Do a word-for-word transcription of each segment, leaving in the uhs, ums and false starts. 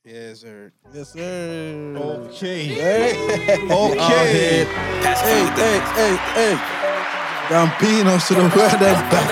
Yes, sir. Yes, sir. Okay. Hey. Okay. Hey, hey, hey, hey. Gambino to the world and back.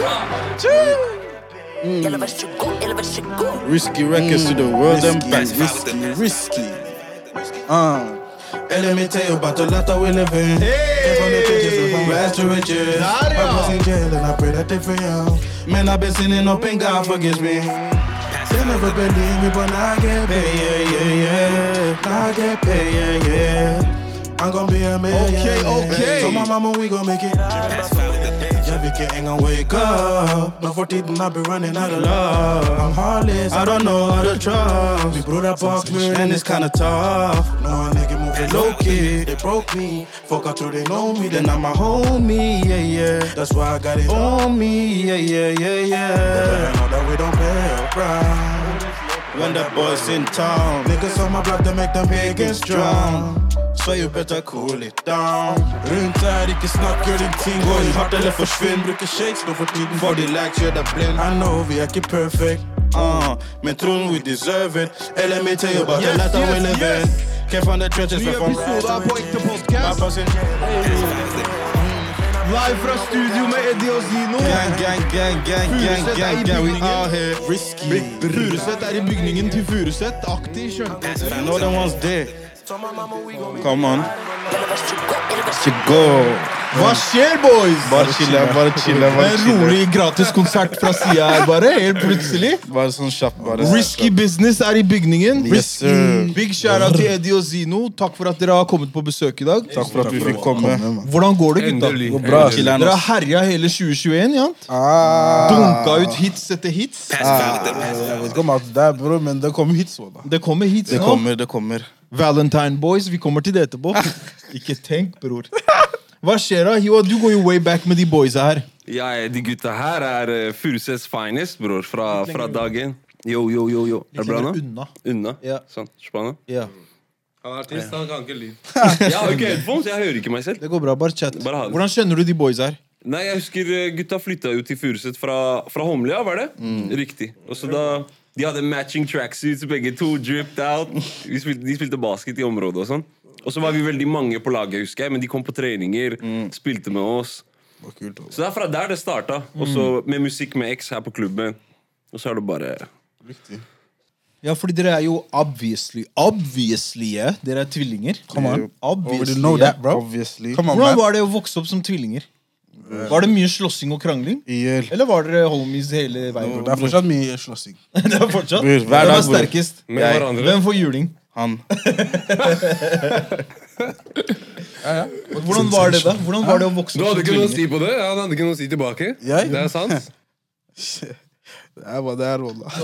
Mm. Risky records to the world and back. Risky, risky. Uh. Hey, let me tell you about the life that we live in. Hey. From the trenches, from rags to riches. I was in jail and I pray that they free out. Man, I've been sinning up and God forgives me. They never believe me, but now I get paid, yeah, yeah, yeah. Now I get paid, yeah, yeah. I'm gonna be a man, Okay, yeah, okay. So my mama, we gon' make it. Yeah, we can't gonna wake up. No for tiden, I be running out of love. I'm heartless, I don't know how to trust. We brought up box me, and it's kinda tough. No, a nigga moving low-key. They broke me. Fuck out till they know me, then I'm a homie, yeah, yeah. That's why I got it on me, yeah, yeah, yeah, yeah. I know that we don't play around. When the boys in town, Niggas on my block, they make them big and strong. so you better cool it down. Rundt her, ikke snakk, gjør din ting. Gå i hardt eller forsvinn. Bruker shakes nå for tiden. For the likes, you're the blind. I know vi er ikke perfect. Uh, men tror we deserve it. Hey, let me tell you about Yes, the life that we yes, live yes. in. Came from the trenches, Ny we're from episode av På ekte podcast. My person. Live fra studio med Eddie og Zino. Gang, gang, gang, gang, gang, Furuset er gang, i gang, we bygningen. out here. Risky. Furuset er i bygningen til Furuset. Aktiv skjønte. You know the ones there. Come on. Chico. Hva skjer, boys? Bare chille, bare chille, bare En chille. rolig gratis konsert fra sida her, bare. Helt plutselig. Bare sånn kjapt, bare. Risky Business er i bygningen. Yes, sir. Big shout-out til Eddie og Zino. Takk for at dere har kommet på besøk i dag. Takk for at vi fikk komme. Hvordan går det, gutta? Endelig. Går bra. Chiller'n, Dere ass. har herja hele tjue tjueen, ja? Ah. Dunka ut hits etter hits. Ah, jeg vet ikke om alt det der, bro, men det kom hit så da. Det kommer hits Det nå. kommer, det kommer. Valentine Boys, vi kommer til det etterpå. Ikke tenk, bror. Hva skjer da? Hiwa, du går jo way back med de boysa her. Ja, de gutta her er uh, Furusets finest, bror, fra, fra dagen. Yo, yo, yo, yo. Er det bra nå? Unna. Unna? Ja. Sånn, spennende. Ja. Han er artist, han kan ikke lyd. Jeg har jo ikke headphones, jeg hører ikke meg selv. Det går bra, bare chat. Bare ha det. Hvordan kjenner du de boysa her? Nei, jeg husker uh, gutta flytta jo til Furuset fra, fra Holmlia, var det? Riktig. Og så da, de hadde matching tracksuits, begge to, dripped out. Vi spilte, de spilte basket i området og sånn. Og så var vi veldig mange på laget, husker jeg, men de kom på treninger, spilte med oss. Det var kult, altså. Så det er fra der det starta. Og så med musikk med X her på klubben. Og så er det bare Riktig. Ja, fordi dere er jo obviously, obviously, yeah. Dere er tvillinger. Come on. Obviously, We know yeah. that, bro. Obviously. Come on, Hvordan man. var det å vokse opp som tvillinger? Var det mye slåssing og krangling? Ihjel. Eller var dere homies hele veien? Det er fortsatt mye slåssing. Det er fortsatt? Bror, hver Hvem dag, er bror. sterkest? Med Jeg. hverandre. Hvem får juling? Han. Hvordan var det da? Hvordan var det å vokse Du opp hadde som ikke noe å tvillinger? si på det? Ja, han hadde ikke noe å si tilbake. Jeg? Det er sant. Det er hva det er, Rolla.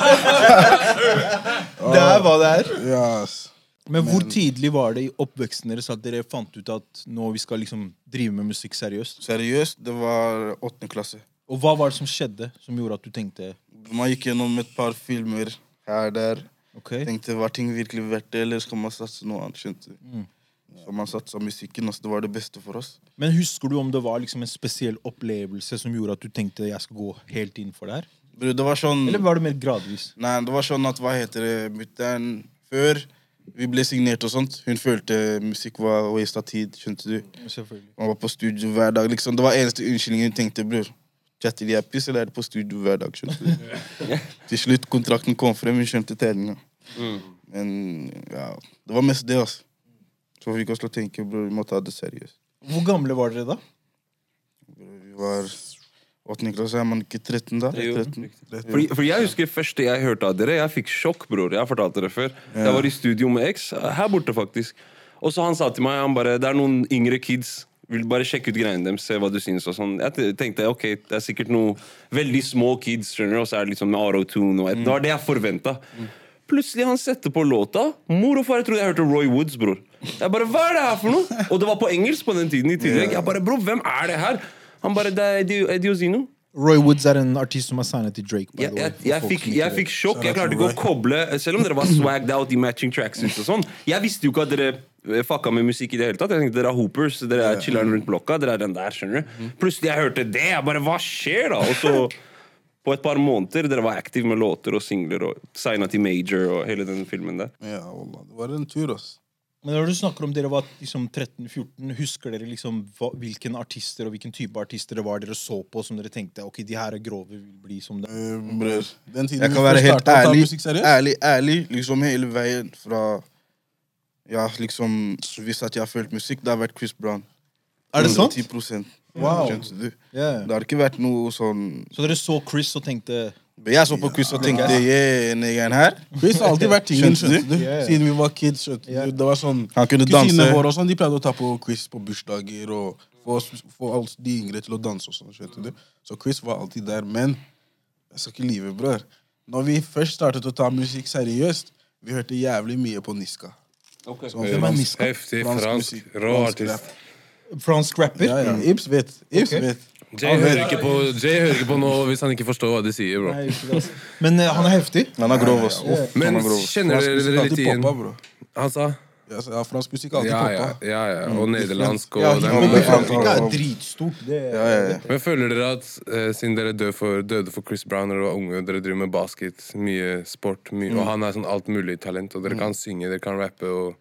Det er hva det er. Ja, ass. Men hvor tidlig var det i oppveksten deres at dere fant ut at nå vi skal liksom drive med musikk seriøst? Seriøst, det var åttende klasse. Og hva var det som skjedde som gjorde at du tenkte Man gikk gjennom et par filmer her der. ok, Tenkte, var ting virkelig verdt det, eller skal man satse noe annet, skjønte du? Mm. Så man satsa musikken, altså, det var det beste for oss. Men husker du om det var liksom en spesiell opplevelse som gjorde at du tenkte jeg skal gå helt inn for det her? Bro, det var sånn... Eller var det mer gradvis? Nei, det var sånn at, hva heter det, mutteren, før vi ble signert og sånt, hun følte musikk var waste av tid, skjønte du? Selvfølgelig. Man var på studio hver dag, liksom. Det var eneste unnskyldningen hun tenkte, bror. Chatter de appis, eller er det på studio hver dag, skjønte du? Til slutt, kontrakten kom frem, hun skjønte tellingen. Men, ja, det var mest det, altså. Så vi fikk oss til å tenke, bror, vi må ta det seriøst. Hvor gamle var dere da? Bror, vi var åttende klasse, er man ikke tretten da? Jo. tretten. Fordi, fordi jeg husker første jeg hørte av dere. Jeg fikk sjokk, bror. Jeg har fortalt dere før. Jeg var i studio med X, her borte faktisk. Og så han sa til meg, han bare, det er noen yngre kids, vil bare sjekke ut greiene dem, se hva du synes og sånn. Jeg tenkte, ok, det er sikkert noe veldig små kids, skjønner du, og så er det liksom med auto-tune, og det var det jeg forventet. Plutselig han setter på låta. Mor og far, jeg trodde jeg hørte Roy Woods, bror. Jeg bare, hva er det her for noe? Og det var på engelsk på den tiden i tillegg. Jeg bare, bro, hvem er det her? Han bare, det er Eddie, Eddie og Zino. Roy Woods er en artist som er signet til Drake. by Jeg, the way, jeg, for jeg, folk fikk, som ikke jeg vet. fikk sjokk. Jeg klarte ikke å koble. Selv om dere var swagged out i matching tracksuits og sånn. Jeg visste jo ikke at dere eh, fucka med musikk i det hele tatt. Jeg tenkte dere er hoopers, dere er chiller'n rundt blokka. Dere er den der, skjønner du. Plutselig jeg hørte det. Jeg bare, hva skjer da? Og så på et par måneder dere var aktive med låter og singler og signet til Major og hele den filmen der. Ja, wallah. Det var en tur, ass. Men når du snakker om dere var liksom tretten fjorten, husker dere liksom hva, hvilken artister og hvilken type artister det var dere så på som dere tenkte, ok, de her er grove, vil bli som det? Uh, bror, den tiden Jeg vi kan være først helt startet å ta ærlig, musikk seriøst. ærlig, ærlig, liksom hele veien fra, ja, liksom, hvis at jeg har følt musikk, det har vært Chris Brown. Er det sant? ti prosent. Wow. Skjønte du? Yeah. Det har ikke vært noe sånn... Så dere så Chris og tenkte... Jeg så på Chris og tenkte, yeah, negeren her. Chris har alltid vært tingen, Skjønte skjønte du? Yeah. Siden vi var kids, skjønte Yeah. du? Det var sånn... Han kunne Kusinene danse. våre og sånn, de pleide å ta på Chris på bursdager og få, oss- få alle de yngre til å danse og sånn, skjønte du? Så Chris var alltid der, men jeg skal ikke lyve, bror. Når vi først startet å ta musikk seriøst, vi hørte jævlig mye på Niska. Okay. Sånn Hvem er fransk- Niska? Heftig, fransk fransk, musikk, rå fransk artist. rap. Fransk rapper? Ja, ja. Ibs vet. Ibs Ok. vet. Jay hører ikke på, Jay hører ikke på noe hvis han ikke forstår hva de sier, bro. Nei, ikke det, altså. Men eh, han er heftig. Han er grov, ass. Ja, ja. Uff, Men han er grov. kjenner Fransk dere musikk dere alltid litt igjen? poppa, bro. Han sa? Ja, så, ja, fransk musikk alltid Ja, ja, poppa. ja, ja. Og nederlandsk og Ja, det er hiphop mye- i Frankrike er dritstort. Det er, Ja, ja, ja. Men føler dere at eh, siden dere døde for, døde for Chris Brown da dere var unge, dere driver med basket, mye sport, mye, og han er sånn alt mulig talent, og dere kan synge, dere kan rappe, og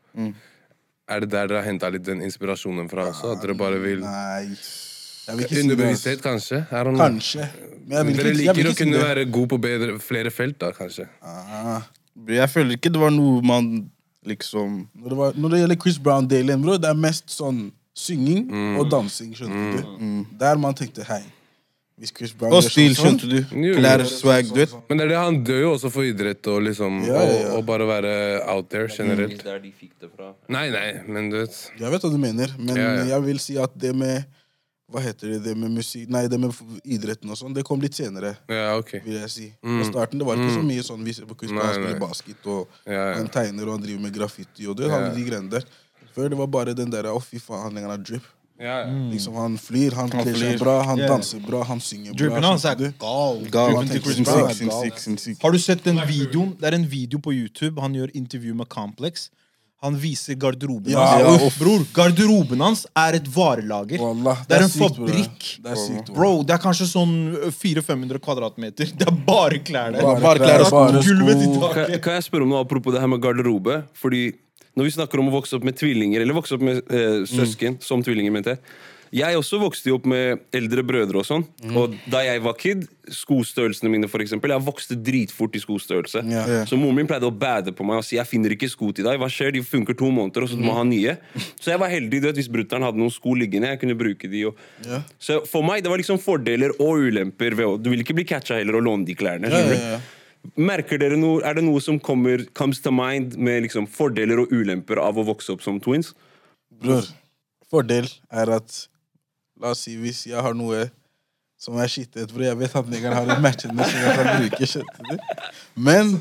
er det der dere har hentet litt den inspirasjonen fra også? At dere bare vil... Nei. Jeg vil ikke si det. Underbevissthet, kanskje? I don't know. Kanskje. Men jeg vil Dere ikke, jeg liker vil å ikke si kunne det. være god på bedre, flere felt, da, kanskje? Ah. Jeg føler ikke det var noe man liksom... Når det, var, når det gjelder Chris Brown-delen, bro, det er mest sånn synging og dansing, skjønner du? Der man tenkte, hei, hvis Chris Brown Og gjør stil, sånn, skjønte du? Jo. Klær, swag, du vet. Men det er det, han dør jo også for idrett og liksom Ja, ja, ja. Og, og bare være out there generelt. Der de fikk det fra. Nei, nei, men du vet Jeg vet hva du mener, men Ja, ja. jeg vil si at det med, hva heter det, det med musikk, nei, det med idretten og sånn, det kom litt senere, Ja, ok. vil jeg si. På starten, det var ikke så mye sånn, vi ser på Chris Brown Nei, spiller nei. basket, og Ja, ja. han tegner, og han driver med graffiti, og det, Ja. alle de greiene der. Før det var bare den der, å fy faen, han lenger har drip. Ja, ja. Liksom, han flyr, han kler flyr. seg bra, han Yeah. danser bra, han synger bra. Drippen hans er skjønner du? gal. Gal, Drippen til Chris sin Brown syk, er sin gal. syk, sin syk. Har du sett den videoen? Det er en video på YouTube. Han gjør intervju med Complex. Han viser garderoben Ja, hans. uff. Bror, garderoben hans er et varelager. Wallah, Det er en sykt, bro. fabrikk. Det er sykt, bro. Bro, det er kanskje sånn fire til fem hundre kvadratmeter. Det er bare klær der. Bare Bare klær, klær og bare Gulvet i sko. Kan, taket. kan jeg spørre om noe apropos det her med garderobe? Fordi når vi snakker om å vokse opp med tvillinger, eller vokse opp med eh, søsken, som tvillinger, mente jeg. Jeg også vokste jo opp med eldre brødre og sånn. Og da jeg var kid, skostørrelsene mine for eksempel, jeg vokste dritfort i skostørrelse. Ja. Ja. Så moren min pleide å bade på meg og si jeg finner ikke sko til deg. Hva skjer? De funker to måneder, og så du må ha nye. Så jeg var heldig, du vet, hvis brutter'n hadde noen sko liggende, jeg kunne bruke de. Og... Ja. Så for meg, det var liksom fordeler og ulemper ved å... Du vil ikke bli catcha heller og låne de klærne. Ja, skjønner ja, du? ja. Merker dere noe, er det noe som kommer, comes to mind med liksom fordeler og ulemper av å vokse opp som twins? Bror, fordel er at, la oss si, hvis jeg har noe som er skittet, bror, jeg vet at negeren har en matchende som jeg kan bruke, skjønte du? Men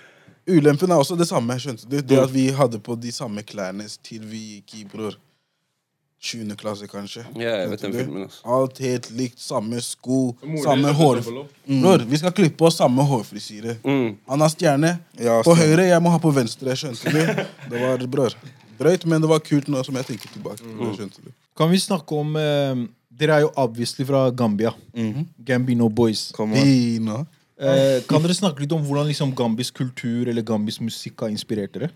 ulempen er også det samme, skjønte du? Det at vi hadde på de samme klærne til vi gikk i, bror, sjuende klasse kanskje. Ja, jeg vet den Skjønte du? filmen, altså. Alt helt likt, samme sko, samme hår. Bror, vi skal klippe oss samme hårfrisyre. Han har stjerne Ja, på stemmer. høyre, jeg må ha på venstre, skjønte du? Det var, bror, drøyt, men det var kult nå som jeg tenker tilbake. Bror, skjønte du? Kan vi snakke om eh, Dere er jo obviously fra Gambia. Gambino Boys. Come on. Fina. Eh, kan dere snakke litt om hvordan liksom gambisk kultur eller gambisk musikk har inspirert dere?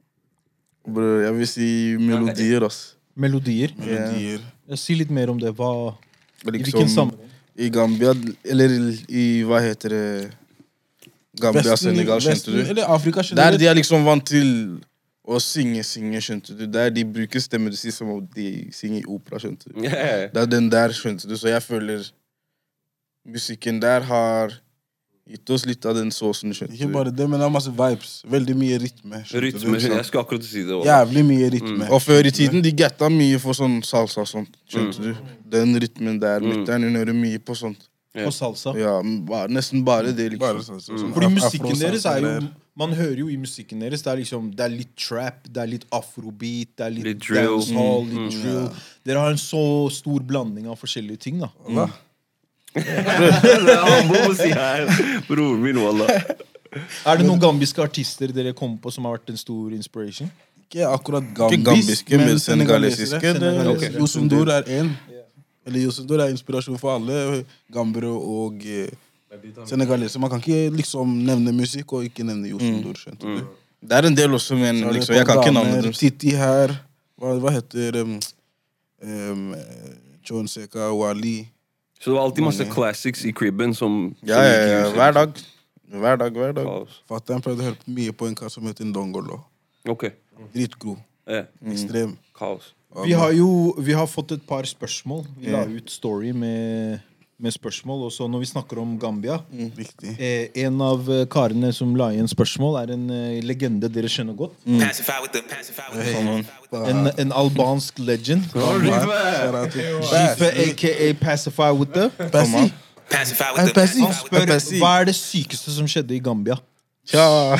Bror, jeg vil si melodier, ass. Melodier? Melodier. Ja, si litt mer om det. Hva, I hvilken Liksom, sammenheng? i Gambia, eller i, hva heter det, Gambia, Vesten, Senegal, skjønte Vesten, du? eller Afrika Der generelt. de er liksom vant til å synge, synge, skjønte du? Der de bruker stemmen sin som om de synger i opera, skjønte du? Yeah. Det er den der, skjønte du? Så jeg føler musikken der har gitt oss litt av den såsen, skjønte Ikke du? bare det, men det er masse vibes. Veldig mye rytme. skjønte Rytme, du? jeg skulle akkurat si det også. Jævlig mye rytme. Og før i tiden, de getta mye for sånn salsa og sånt, skjønte du? Den rytmen der, mutter'n, hun hører mye på sånt. På salsa? Ja, bare, nesten bare det, liksom. Bare sånn, sånn, Fordi af- musikken afro-salsa deres er jo eller- Man hører jo i musikken deres Det er liksom Det er litt trap, det er litt afrobeat, det er litt, Litt drill. dancehall, litt drill. Dere har en så stor blanding av forskjellige ting, da. Hva? Det er humble å si her. Broren min, wallah. Er det noen gambiske artister dere kommer på som har vært en stor inspiration? Ikke akkurat Ikke gambisk, gambiske, men senegalesiske. senegalesiske, det- Okay. Yosundur er en. Eller Yosundur er inspirasjon for alle gambere og eh, Senegaleser. Man kan ikke liksom nevne musikk og ikke nevne Josundor, skjønte du? Det er en del også, men Så er det liksom, et jeg kan par ikke damer, navnet deres. Titi her. Hva, hva heter um, um, John Seka, Wali. Så det var alltid masse classics i cribben som, Ja, som ja, gikk i ja, huset. hver dag. Hver dag, hver dag. Kaos. Fatter'n pleide å høre mye på en kar som heter Ndongolo. Ok. Dritgod. Ja. Ekstrem. Kaos. Vi har jo vi har fått et par spørsmål. Vi la ut story med, med spørsmål. Og så når vi snakker om Gambia Riktig. eh, En av eh, karene som la igjen spørsmål, er en eh, legende dere kjenner godt. Pacify with the pacify with the En, en albansk legend. Shout-out til Jife, aka Pacify with the. Bassi. pacify with the Bassi. Han spør hva er det sykeste som skjedde i Gambia. Ja.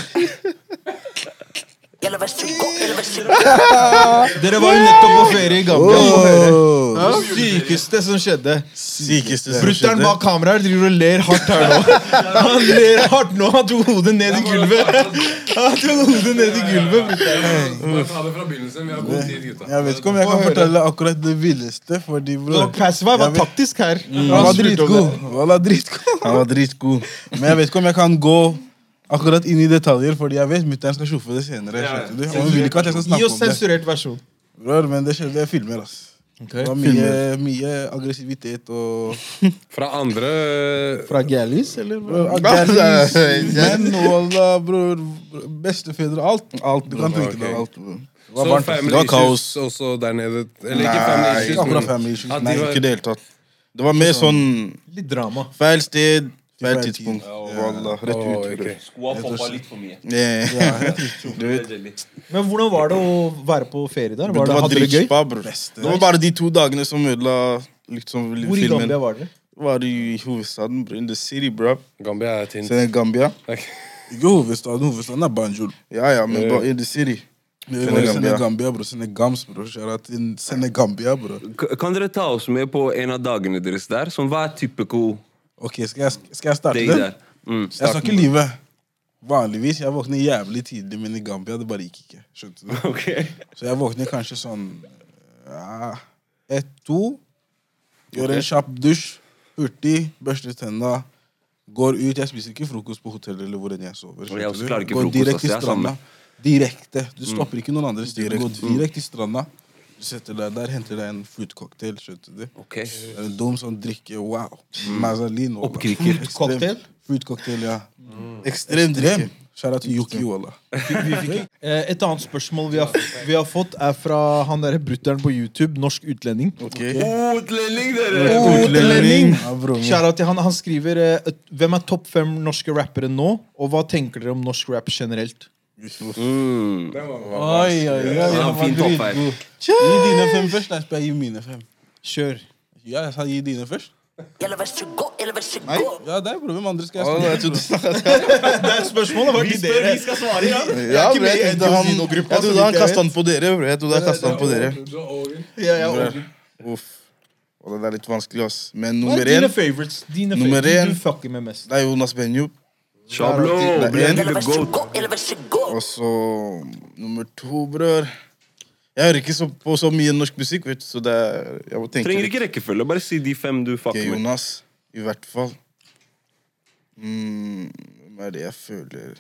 Dere var jo nettopp på ferie i Gambia. Få høre. Det sykeste som skjedde. Sykeste som Brutter'n skjedde. bak kameraet driver og ler hardt her nå. Han ler hardt nå. Han tok hodet ned i gulvet. Han tok hodet ned i gulvet, brutter'n. Bare ta det fra begynnelsen. Vi har god tid, gutta. Jeg vet ikke om jeg kan fortelle akkurat det villeste, fordi bror Så Pacify var jeg vet- taktisk her. Han var dritgod. Han var dritgod. Han var dritgod. Men jeg vet ikke om jeg kan gå akkurat inn i detaljer, fordi jeg vet mutter'n skal sjoffe det senere. skjønner du? Og hun vil ikke at jeg skal Gi snakke oss om det. sensurert versjon. Bror, men det skjedde, jeg filmer, ass. Det var mye, mye aggressivitet og Fra andre Fra Gallis, eller? bror, Gallis, menn, wallah, bror, bestefedre, alt. Alt, Du kan bror, tenke deg ok. alt. Bror. Det var Så varmt. family Det var kaos. issues også der nede. Eller ikke Nei, family Ikke issues, akkurat men family issues. at Nei, de var Ikke i det hele tatt. Det var mer sånn Litt drama. feil sted, feil Feil tidspunkt. tid. Wallah, rett Åh, ut. ok. Skoa poppa litt for mye. Yeah. Du vet. Men hvordan var det å være på ferie der? Det Var det, var hadde dere gøy? dritspa, bror. Det var bare de to dagene som ødela liksom Hvor i filmen. Gambia var dere? Det var i hovedstaden, bro. In the city, bro. Gambia er tynt. Senegambia. Ikke hovedstaden, hovedstaden er Banjul. Ja, ja, men bare in the city. Det var Senegambia. Senegambia, bror. Senegams, bror. Shout-out til Senegambia, bror. K- Kan dere ta oss med på en av dagene deres der? Sånn, hva er typical Ok, skal jeg, skal jeg starte day det? der? Mm. Jeg skal ikke lyve. Vanligvis, jeg våkner jævlig tidlig, men i Gambia, det bare gikk ikke. Skjønte du? Ok. Så jeg våkner kanskje sånn ja, ett, to. Gjør en kjapp dusj, hurtig, børster tenna. Går ut. Jeg spiser ikke frokost på hotellet eller hvor enn jeg sover. Og jeg også skjønner du? klarer ikke Går frokost, direkte ass, til jeg er stranda. samme. Direkte. Du stopper ikke noen andre steder. Du går Direkte. direkte til stranda. Du setter deg der, henter deg en fruitcocktail. Skjønte du? Ok. En dum sånn drikke. Wow. Mazalin. wallah. Oppkriker. Ekstrem. Cocktail? Fruitcocktail, ja. Ekstremt drikke. Ekstrem. Shout-out til Yuki, wallah. Eh, Et annet spørsmål vi har, vi har fått, er fra han derre brutter'n på YouTube, norsk utlending. Ok. Utlending, dere! Utlending! Ja, bro, men- Shout out til han. Han skriver eh, et- hvem er topp fem norske rappere nå, og hva tenker dere om norsk rap generelt? Mm. Oi, oi, oi. Ja, Han var fin topp her. dritgod. Gi dine fem først. Nei, skal jeg gi mine fem. Kjør. Ja, jeg sa gi dine først. Eller vær så god, eller vær så Nei. god. Ja, deg, bror. Hvem andre skal jeg Å, spørre? jeg trodde du snakket Det er et spørsmål. Det var til dere. skal svare, ja. Ja, bro, jeg tenkte han, jeg trodde han kastet den på dere, bro. Jeg trodde han kastet den på dere. Ja, ja, Bro. og- Uff. Og det er litt vanskelig, ass. Men Hva nummer er dine én, favorites? Dine Nummer favorites. en. Du fucker med mest. det er Jonas Benjo. Shablo, Det er bli en en. Eller lille vær så goat. god, eller vær så god. Og så nummer to, bror. Jeg hører ikke så, på så mye norsk musikk, vet du, så det er, jeg må tenke Trenger litt. ikke rekkefølge, bare si de fem du Ok, fucker med. Jonas, i hvert fall. Mm, Hvem er det jeg føler?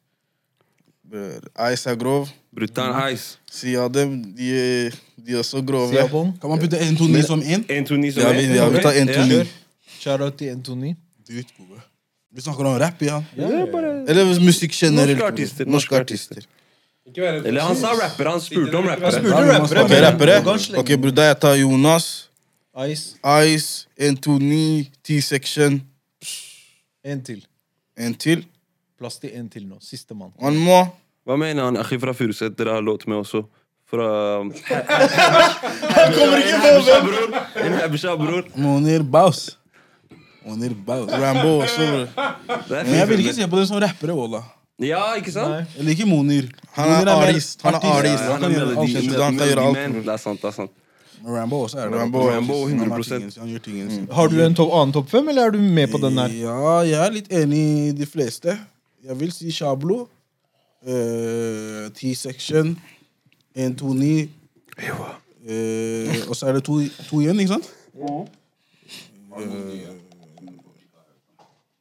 Bror, Ice er grov. Brutter'n Ice. Siden av dem, de, er- de er også grove. Siabong. Kan man putte en to ni som én? En, to, ni som Ja, er. vi, ja, vi tar en, to, ni. Shout out til Antony. Dritgode. Vi snakker om rap, ja. Eller musikk generelt. Norske artister, bror. norske Norske artister. Eller han sa rapper, han spurte om Jeg rappere. spurte rappere. Ok, men- rappere? Du kan slenge- Ok, bror, da jeg tar Jonas, Ice. Ice, en, to, ni, T-section, En til. en til. Plass til en til nå. Siste mann. One more. Hva mener han? Achi fra Furuset, dere har låt med også. Fra Han kommer ikke på hvem! En Habsha, bror. Monir Baus. Monir Baus. Rambo også, bror. Det er Men jeg vil fint. ikke se på dem som rappere, wallah. Ja, ikke sant? Nei. Jeg liker Monir. Han er Monir mer artist. Han er artist. Ja, han er Han gjør melodi, alt. skjønner du, han kan gjøre alt, melody man. bror. Det er sant, det er sant. Men Rambo også er det. Rambo, Rambo, Han hundre har prosent. tingen sin, Han gjør tingene sine. Har du en topp, annen topp fem, eller er du med på den her? Ja, jeg er litt enig i de fleste. Jeg vil si Shablo. eh, T-section. en to ni. Eh, og så er det to, to igjen, ikke sant? Eh,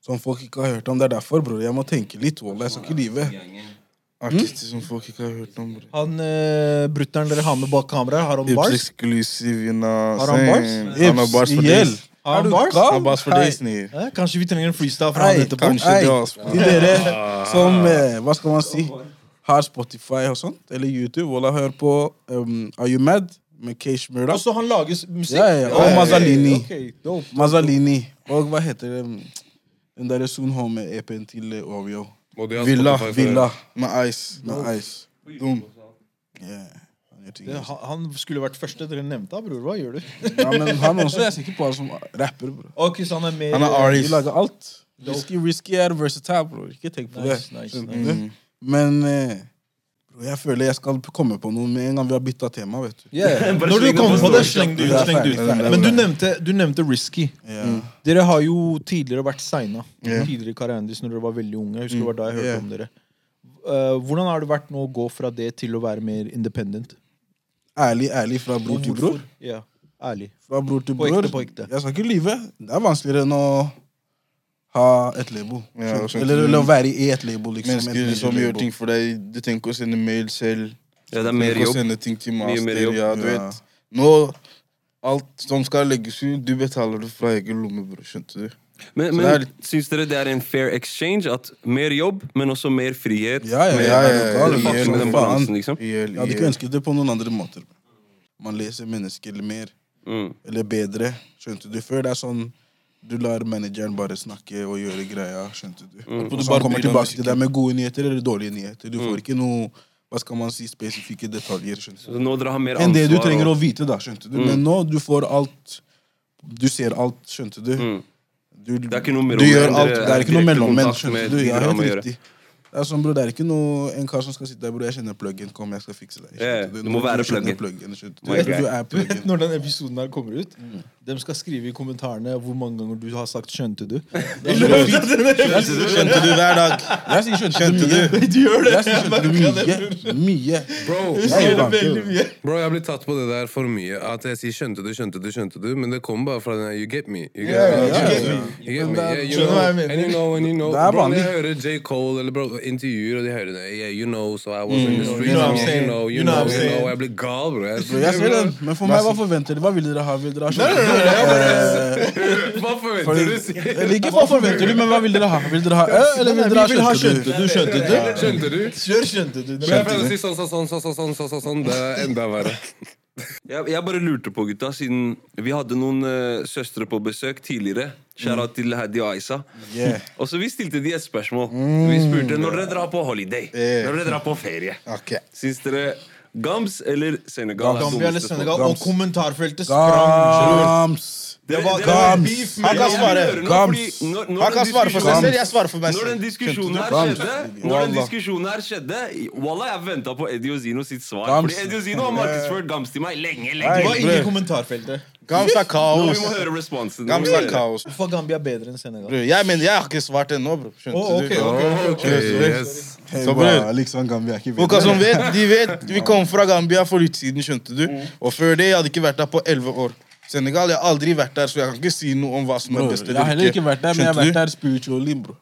Som folk ikke har hørt om. Det er derfor, bror. Jeg må tenke litt. Wallah. Jeg skal ikke lyve. Artister som folk ikke har hørt om. Bro. Han uh, brutter'n dere har med bak kameraet, har han Ibs bars? Exclusive, you know. Har han bars? Han har bars for ihjel. days. Har han Er du bars? gal? Han har bars for Hei. days, nye. Eh, kanskje vi trenger en freestyle fra han Ei, etterpå? Kanskje Ei, det, altså. til dere som, eh, hva skal man si, har Spotify og sånt, eller YouTube, Wallah, hør på um, Are You Mad? Med Keish Murda. Og så han lager musikk? Ja, ja, og Mazzalini. Ok, dope. Mazzalini. Og hva heter det? Den der Soon Home-E P-en til eh, Oreo. Må de ha Villa, Spotify for Villa Med Ice. med Ice. Doom. Yeah. Han gjør ting. Det, han, han skulle vært første dere nevnte, bror. Hva gjør du? Ja, men han også, jeg er sikker på han som rapper, bro. Ok, så han er mer Han er De artist. lager alt. Risky, risky er versatile, bro. Ikke tenk på Nice, det. nice, Skjønner nice. du? Men eh, bro, jeg føler jeg skal komme på noe med en gang vi har bytta tema, vet du. Yeah. Bare Når du sleng det kommer på på det, story. sleng det ut. Det er Sleng det ut. ferdig, det er Men du ferdig. nevnte, du nevnte Risky. Ja. Dere har jo tidligere vært signa. Ja. Tidligere i karrieren deres når dere var veldig unge. Jeg husker det var da jeg hørte Ja. om dere. Eh, hvordan har det vært nå å gå fra det til å være mer independent? Ærlig, ærlig fra bror Og til bror. hvorfor? Ja, ærlig. Fra bror til På bror. ekte, på ekte. Jeg skal ikke lyve. Det er vanskeligere enn å ha et label. Ja, og sånn- eller, eller å være i et label, liksom. Mennesker Et som label. gjør ting for deg. Du tenker å sende mail selv. Ja, det er Du mer tenker å jobb. sende ting til Mye mer master. jobb. Ja, du Ja. vet. Nå, alt som skal legges ut, du betaler det fra egen lomme, bror. Skjønte du? Men, Så men det er litt- syns dere det er en fair exchange? At mer jobb, men også mer frihet? Ja, ja, Mer- ja, ja, ja, ja, Dere ja, fucker med den faen. balansen, liksom? IL, Jeg hadde ikke ønsket det på noen andre måter. Man leser mennesker mer, Mm. eller bedre. Skjønte du? Før det er sånn du lar manageren bare snakke og gjøre greia. Skjønte du? Mm. Og så han kommer tilbake til deg med gode nyheter eller dårlige nyheter. Du får ikke noe, hva skal man si, spesifikke detaljer. Skjønte Så du? nå dere har mer Enn det du ansvar, trenger å og- vite, da. Skjønte du? Men nå du får alt. Du ser alt, skjønte du? Mm. du Det er ikke noe du gjør mellommenn, alt. dere Det er er ikke noe direkte mellommenn. kontakt med Skjønte du? de Ja, dere har helt med å gjøre. riktig. Det er sånn, bro, det er ikke noe en kar som skal sitte der, bro. Jeg kjenner pluggen. Kom, jeg skal fikse deg. Ja, Skjønte du må være skjønner pluggen. skjønte du? My guy. Du er Du vet, pluggen. når den episoden her kommer ut, de skal skrive i kommentarene hvor mange ganger du har sagt 'skjønte du'. Skjønte du hver dag? Jeg sier skjønte, Skjønte du mye. Du gjør det! Jeg sier skjønte du mye. Mye. Bro, Jeg sier er det banker, veldig bro. mye. bro, jeg har blitt tatt på det der for mye. At jeg sier 'skjønte du, skjønte du', skjønte du men det kommer bare fra den der 'you get me'. You get Ja, me. ja, You ja. get me. You get me. Yeah, you Skjønner hva jeg know. mener. And you know, and you know. Det er Bro, når vanlig. jeg hører J. Cole eller bro, intervjuer, og de hører det yeah, you know, so I was in the streets. You know what I'm yeah, saying. You know, you You know know, what I'm you know. saying. Jeg blir gal, bro. Jeg, Bro, jeg ser den. Men for meg, hva forventer dere? Hva vil dere ha? Vil dere ha skjønte du? Eh, Hva forventer du? sier? Eller ikke hva forventer du, men hva vil dere ha? Vil dere ha ø, eller vil dere ha Vi vil ha skjønte du? skjønte du, skjønte du. Skjønte du? Kjør skjønte du. Men jeg pleier å si sånn, sånn, sånn, sånn, sånn, sånn, sånn, sånn, sånn. Det er enda verre. Jeg, jeg bare lurte på, gutta, siden vi hadde noen eh, søstre på besøk tidligere. Shout-out til Hadi og Aisa. Yeah. Og så vi stilte de et spørsmål. Vi spurte når dere drar på holiday, Yeah. når dere drar på ferie. Ok. Syns dere Gams eller Senegal er Gambia eller dummeste Senegal, sport? og kommentarfeltet sprang. Gams. Det var- det det var Gams. beef Han kan Jeg svare. vil høre nå, Gams. fordi når- når Han kan den svare for seg diskusjonen- selv, jeg svarer for meg Når den selv. diskusjonen her Gams. skjedde, når den Wallah. diskusjonen her skjedde Wallah, jeg ventet på Eddie og Zino sitt svar. Gams. Fordi Eddie og Zino har markedsført Gams til meg lenge, Det lenge. var Hey, ingen bro. kommentarfeltet. Gams er Nå kaos. vi må høre responsen. Gams er kaos. Hvorfor Gambia er bedre enn Senegal? Bro, jeg, men, jeg har ikke svart ennå, bro. Skjønte Å, ok, du? ok, ok, ok. Yes. Hey, Så, bra, bror. liksom Gambia er ikke Folka som bedre. vet, de vet vi kom fra Gambia for litt siden, skjønte du? Og før det, jeg hadde ikke vært der på elleve år. Senegal, jeg har aldri vært der, så jeg kan ikke si noe om hva som er Bror, best jeg har heller eller ikke vært der, men jeg har Skjønte vært du? der spiritually, bro.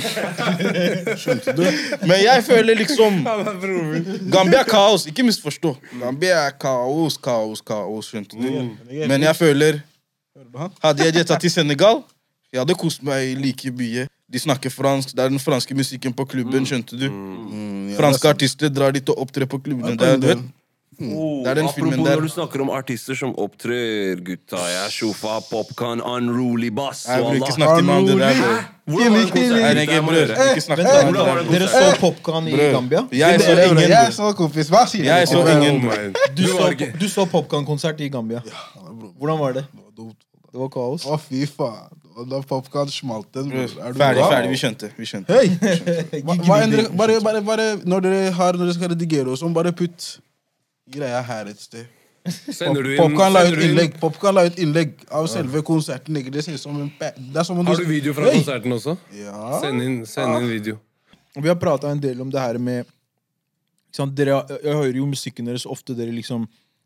Skjønte du? Men jeg føler liksom Gambia er kaos, ikke misforstå. Gambia er kaos, kaos, kaos, skjønte du? Men jeg føler hadde jeg gjettet til Senegal, jeg hadde kost meg like mye. De snakker fransk, det er den franske musikken på klubben, skjønte du? Mm, ja, Franske det er sant. artister drar dit og opptrer på klubbene Ja, der, du vet? Oh, Det er den apropos filmen der. når du snakker om artister som opptrer, gutta. Jeg sjofa, popcorn, unruly bass. Jeg vil ikke wallah. snakke til meg om det der, bro. Hvordan var den konserten? Nei, Jeg ikke, må bror. høre. Ikke snakk Vent, til meg om da, det der, dere bror. så Popcorn i Bror, Gambia? Jeg så ingen, Jeg bror. så kompis, hva sier Jeg så dere? ingen, Oh, bror. man. Du Du så, var ikke du så Popcorn-konsert i Gambia. Hvordan var det? Det var kaos. Å, fy faen. Og Da popcorn smalt den, bror. Er du Ferdig, gal? ferdig. Vi skjønte. Vi skjønte. Hei! Hva, hva endrer, bare, bare, bare når dere har Når dere skal redigere og sånn, bare putt greia her et sted. Sender du inn, Popcorn la ut sender du inn innlegg Popcorn la ut innlegg av selve konserten. Ikke? Det ser ut som en pa- Det er som om Har du video fra Hei! konserten også? Ja. Send inn, send inn video. Og vi har prata en del om det her med ikke sant, dere, Jeg hører jo musikken deres ofte. Dere liksom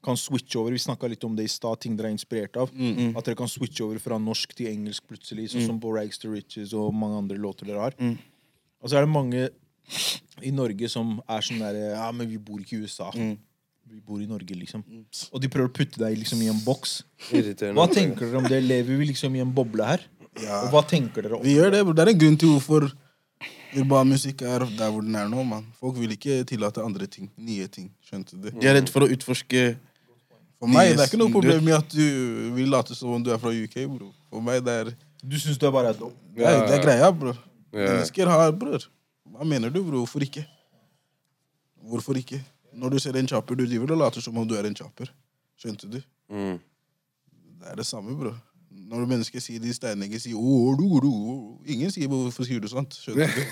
kan switche over. Vi snakket litt om det i stad, ting dere er inspirert av. Mm, At dere kan switche over fra norsk til engelsk plutselig, sånn som på Rags to Riches og mange andre låter dere har. Mm. Og så er det mange i Norge som er sånn der, ja, men vi bor ikke i U S A. Mm. Vi bor i Norge, liksom. Og de prøver å putte deg liksom i en boks. Irriterende. Hva tenker dere om det? Lever vi liksom i en boble her? Ja. Og hva tenker dere om Vi gjør det, bro. Det er en grunn til hvorfor urban musikk er der hvor den er nå, man. Folk vil ikke tillate andre ting. Nye ting. Skjønte du? De er redd for å utforske. For meg det er ikke noe Nye problem i at du vil late som om du er fra U K, bro. For meg det er Du syns det er bare dum? Det er, det er greia, bror. Ja. Mennesker har bror. Hva mener du, bror? Hvorfor ikke? Hvorfor ikke? Når du ser en chopper, du driver og later som om du er en chopper. Skjønte du? Mm. Det er det samme, bror. Når mennesker sier de steinlegger, sier åh, du, du, du. Ingen sier hvorfor sier du sånt. Skjønte du?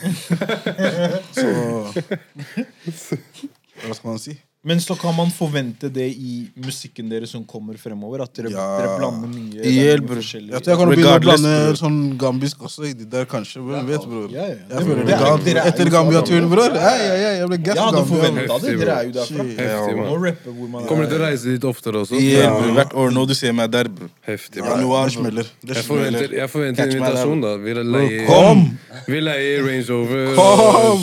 Så hva skal man si? Men så kan man forvente det i musikken deres som kommer fremover? At dere, Ja. dere blander mye, I det er hjel, mye bror. forskjellig. Jeg tror jeg kan begynne å Regardless, blande bror. sånn gambisk også i de der, kanskje. Hvem vet, bror? Ja, ja. Jeg Det- føler det det er- galt. dere er jo Etter fra Gambia-turen, Gambia. bror. Ja, ja, ja, jeg ble gass Jeg hadde Gambia. forventa det. Heftig, Dere bro. er jo derfra. Shit. Heftig, Må man. rappe hvor man Kommer du er. til å reise dit oftere også? I hjel, bror. Hvert år nå du ser meg der, bror. Heftig, Ja, man. Januar, det smeller. Det Jeg smeller. forventer, jeg forventer Catch my invitasjon, da. Vi leier, Kom! vi leier Range Rover. Kom!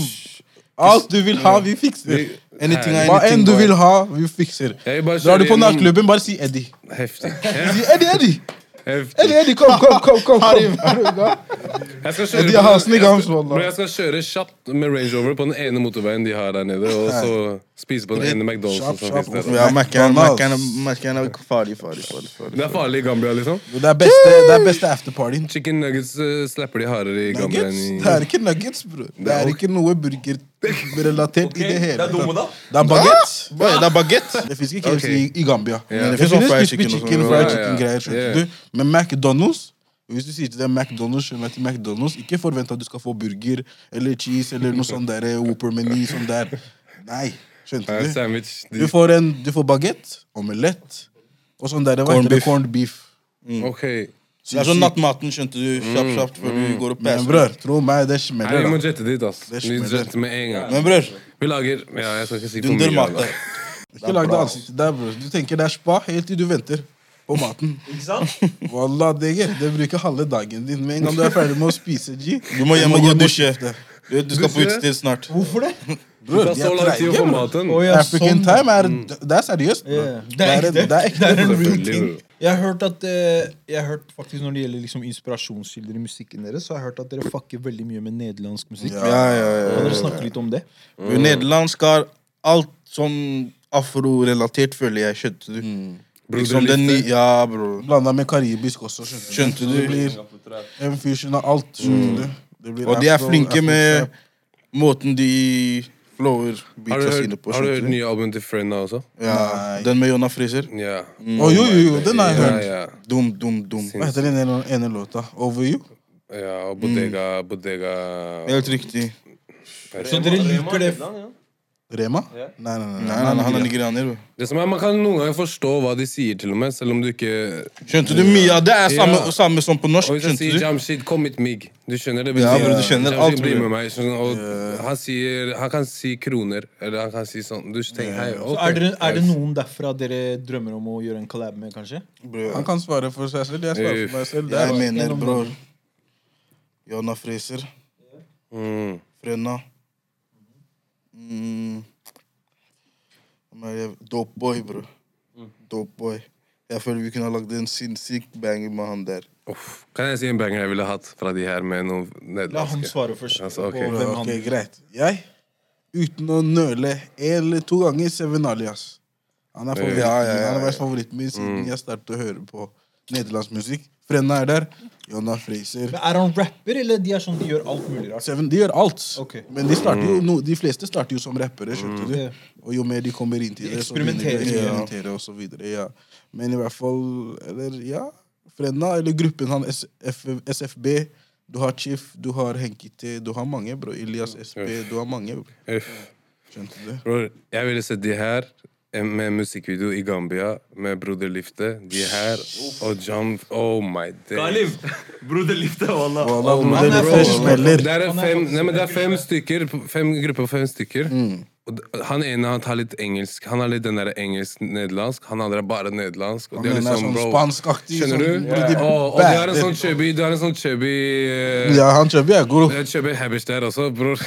Alt du vil ha, vi fikser. Vi- Anything, Herlig. Hva enn anything, du boy. vil ha, vi fikser. Jeg bare Drar du kjører på gjennom- nattklubben, bare si Eddie. Heftig. Si Eddie, Eddie! Heftig. Eddie, Eddie, kom, kom, kom, kom, kom. Er du klar? Jeg skal kjøre Eddie på- har hasen i gang, jeg skal- wallah. Bro, jeg skal kjøre kjapt med Range Rover på den ene motorveien de har der nede, og så spise på den ene McDonald's Kjapp, som kjapp. finnes der. Ja, Mac-en McDonald's. Mac-en- Mac-en er farlig, farlig, farlig, farlig. Det er farlig i Gambia, liksom. Det er beste, det er beste afterpartyen. Chicken nuggets uh, slapper de hardere i Gambia Nuggets? enn i Det er ikke nuggets, bror. Det er ikke noe burgerrelatert i det hele det er dumme, da. Det er baguette. Boy, det er baguette. Det fins ikke K F C Ok. i, i Gambia. Ja. Det Det finnes finnes fried crispy chicken og chicken, sånn. fried Ja, ja. chicken-greier. skjønner Ja. du? Men McDonald's, hvis du sier til dem McDonald's, skjønner jeg til McDonald's, ikke forvent at du skal få burger eller cheese eller noe sånn der Whopper-meny sånn der. Nei, skjønte Ja, du? sandwich. Du De, får en, du får baguette, omelett og sånn der. Hva Corned heter det? beef. Corned beef. ok. Det er sånn nattmaten, skjønte du. Kjapt, kjapt før du går og Men peser. bror, tro meg, det Nei, smeller. vi må da. jette dit, ass. Det Vi smeller. jetter med en gang. Men bror, Vi lager Ja, jeg skal ikke si for dunder mye. mat da. der. Ikke lag det ansiktet der, bror. Du tenker det er spa helt til du venter på maten. Ikke sant? Wallah, digger. Det bruker halve dagen din. Med en gang du er ferdig med å spise, G. Du må hjem og gå og dusje. skifte. Du vet, du skal på utested snart. Hvorfor det? Bror, Det de tar så er lang tid å treige, få bror. maten. Å, ja, African sånn. time er Det er seriøst, bro. Ja, det er Det er, ekte. det er ekte, Det er en bro. real Selvfølgelig, ting. bro. Jeg har hørt at eh, Jeg har hørt faktisk Når det gjelder liksom inspirasjonskilder i musikken deres, så har jeg hørt at dere fucker veldig mye med nederlandsk musikk. Ja. Ja, ja, Kan ja. dere snakke litt om det? Mm. Nederlandsk har alt sånn afro-relatert, føler jeg. Skjønte du? Liksom den nye Ja, bror. Blanda med karibisk også, skjønte du. Skjønte Så du? Det blir en fusion av alt, skjønte du. Det blir Og de er afro- flinke med afro-trap. måten de flower Har beatsa du sine hørt, på. har du hørt skjønte du? nye albumet til Frenna også? Ja, Nei. den med Jonna Friser. Ja. Å, jo, jo, jo, den har jeg Ja, hørt. ja. Dum, dum, dum. Hva heter den ene, ene låta? Over You? Ja, og Bodega, Bodega Helt riktig. Så dere liker det? Rema? Nei, nei, nei. Nei, nei, nei, han er nigerianer. bro. Det som er, Man kan noen ganger forstå hva de sier, til og med, selv om du ikke Skjønte du? Mye av det er samme, Ja. samme som på norsk. Og hvis jeg Skjønte sier du? Jamshid, kom hit, mig. Du skjønner det? Ja, betyr- bro, du skjønner Jamshid, alt, bli bro. med meg. Skjønner, og han, sier, han kan si kroner, eller han kan si sånn. Du tenker, hei, Så ok. er, dere, er det noen derfra dere drømmer om å gjøre en collab med, kanskje? Bro, Han kan svare for seg selv. Jeg svarer for meg selv. Det jeg er mener, gjennom bror Jonna Friser. Mm. Frenna. Mm. Hvem er det? Dope Boy, bro. Dope Boy. Jeg føler vi kunne ha lagd en sinnssyk banger med han der. Uff. Kan jeg si en banger jeg ville hatt fra de her med noen La han nederlandske? svare først. Altså, ok. på hvem han Ok, greit. Jeg, uten å nøle, en eller to ganger Seven Alias. Han er favoritten Ja, ja, min. ja, Han har ja. vært favoritten min siden jeg startet å høre på nederlandsk musikk. Frenna er der. Jonna Fraser. Men Er han rapper, eller de er sånn de gjør alt mulig rart? Seven, de gjør alt. Ok. Men de, starter jo, no, de fleste starter jo som rappere, skjønte du. Ja. Og jo mer de kommer inn til De det, så begynner de å eksperimenterer, ja. eksperimentere og så videre. Ja. Men i hvert fall, eller ja, Frenna, eller gruppen han S F, S F B, du har Chief, du har Henki T, du har mange, bro. Ilias S P, du har mange, bro. Uff. Skjønte du? Bror, jeg ville sett de her eh, med musikkvideo i Gambia med Broderliftet. De her og Jump. Oh my days. Khalif! Broderliftet, wallah. Wallah, Oh bro, my det er det faktisk- smeller. Det er Han er fem, faktisk nei, men det er en fem stykker, fem grupper på fem stykker. Og d- han ene han tar litt engelsk. Han har litt den der engelsk-nederlandsk. Han andre er bare nederlandsk. Og Han de er ene er liksom, sånn bro, spanskaktig. skjønner sånn, du? bro, de Og, og de har en bader. sånn chubby Du har en sånn chubby eh, Ja, han kjøper jeg, bror. Det er chubby habits der også, bror.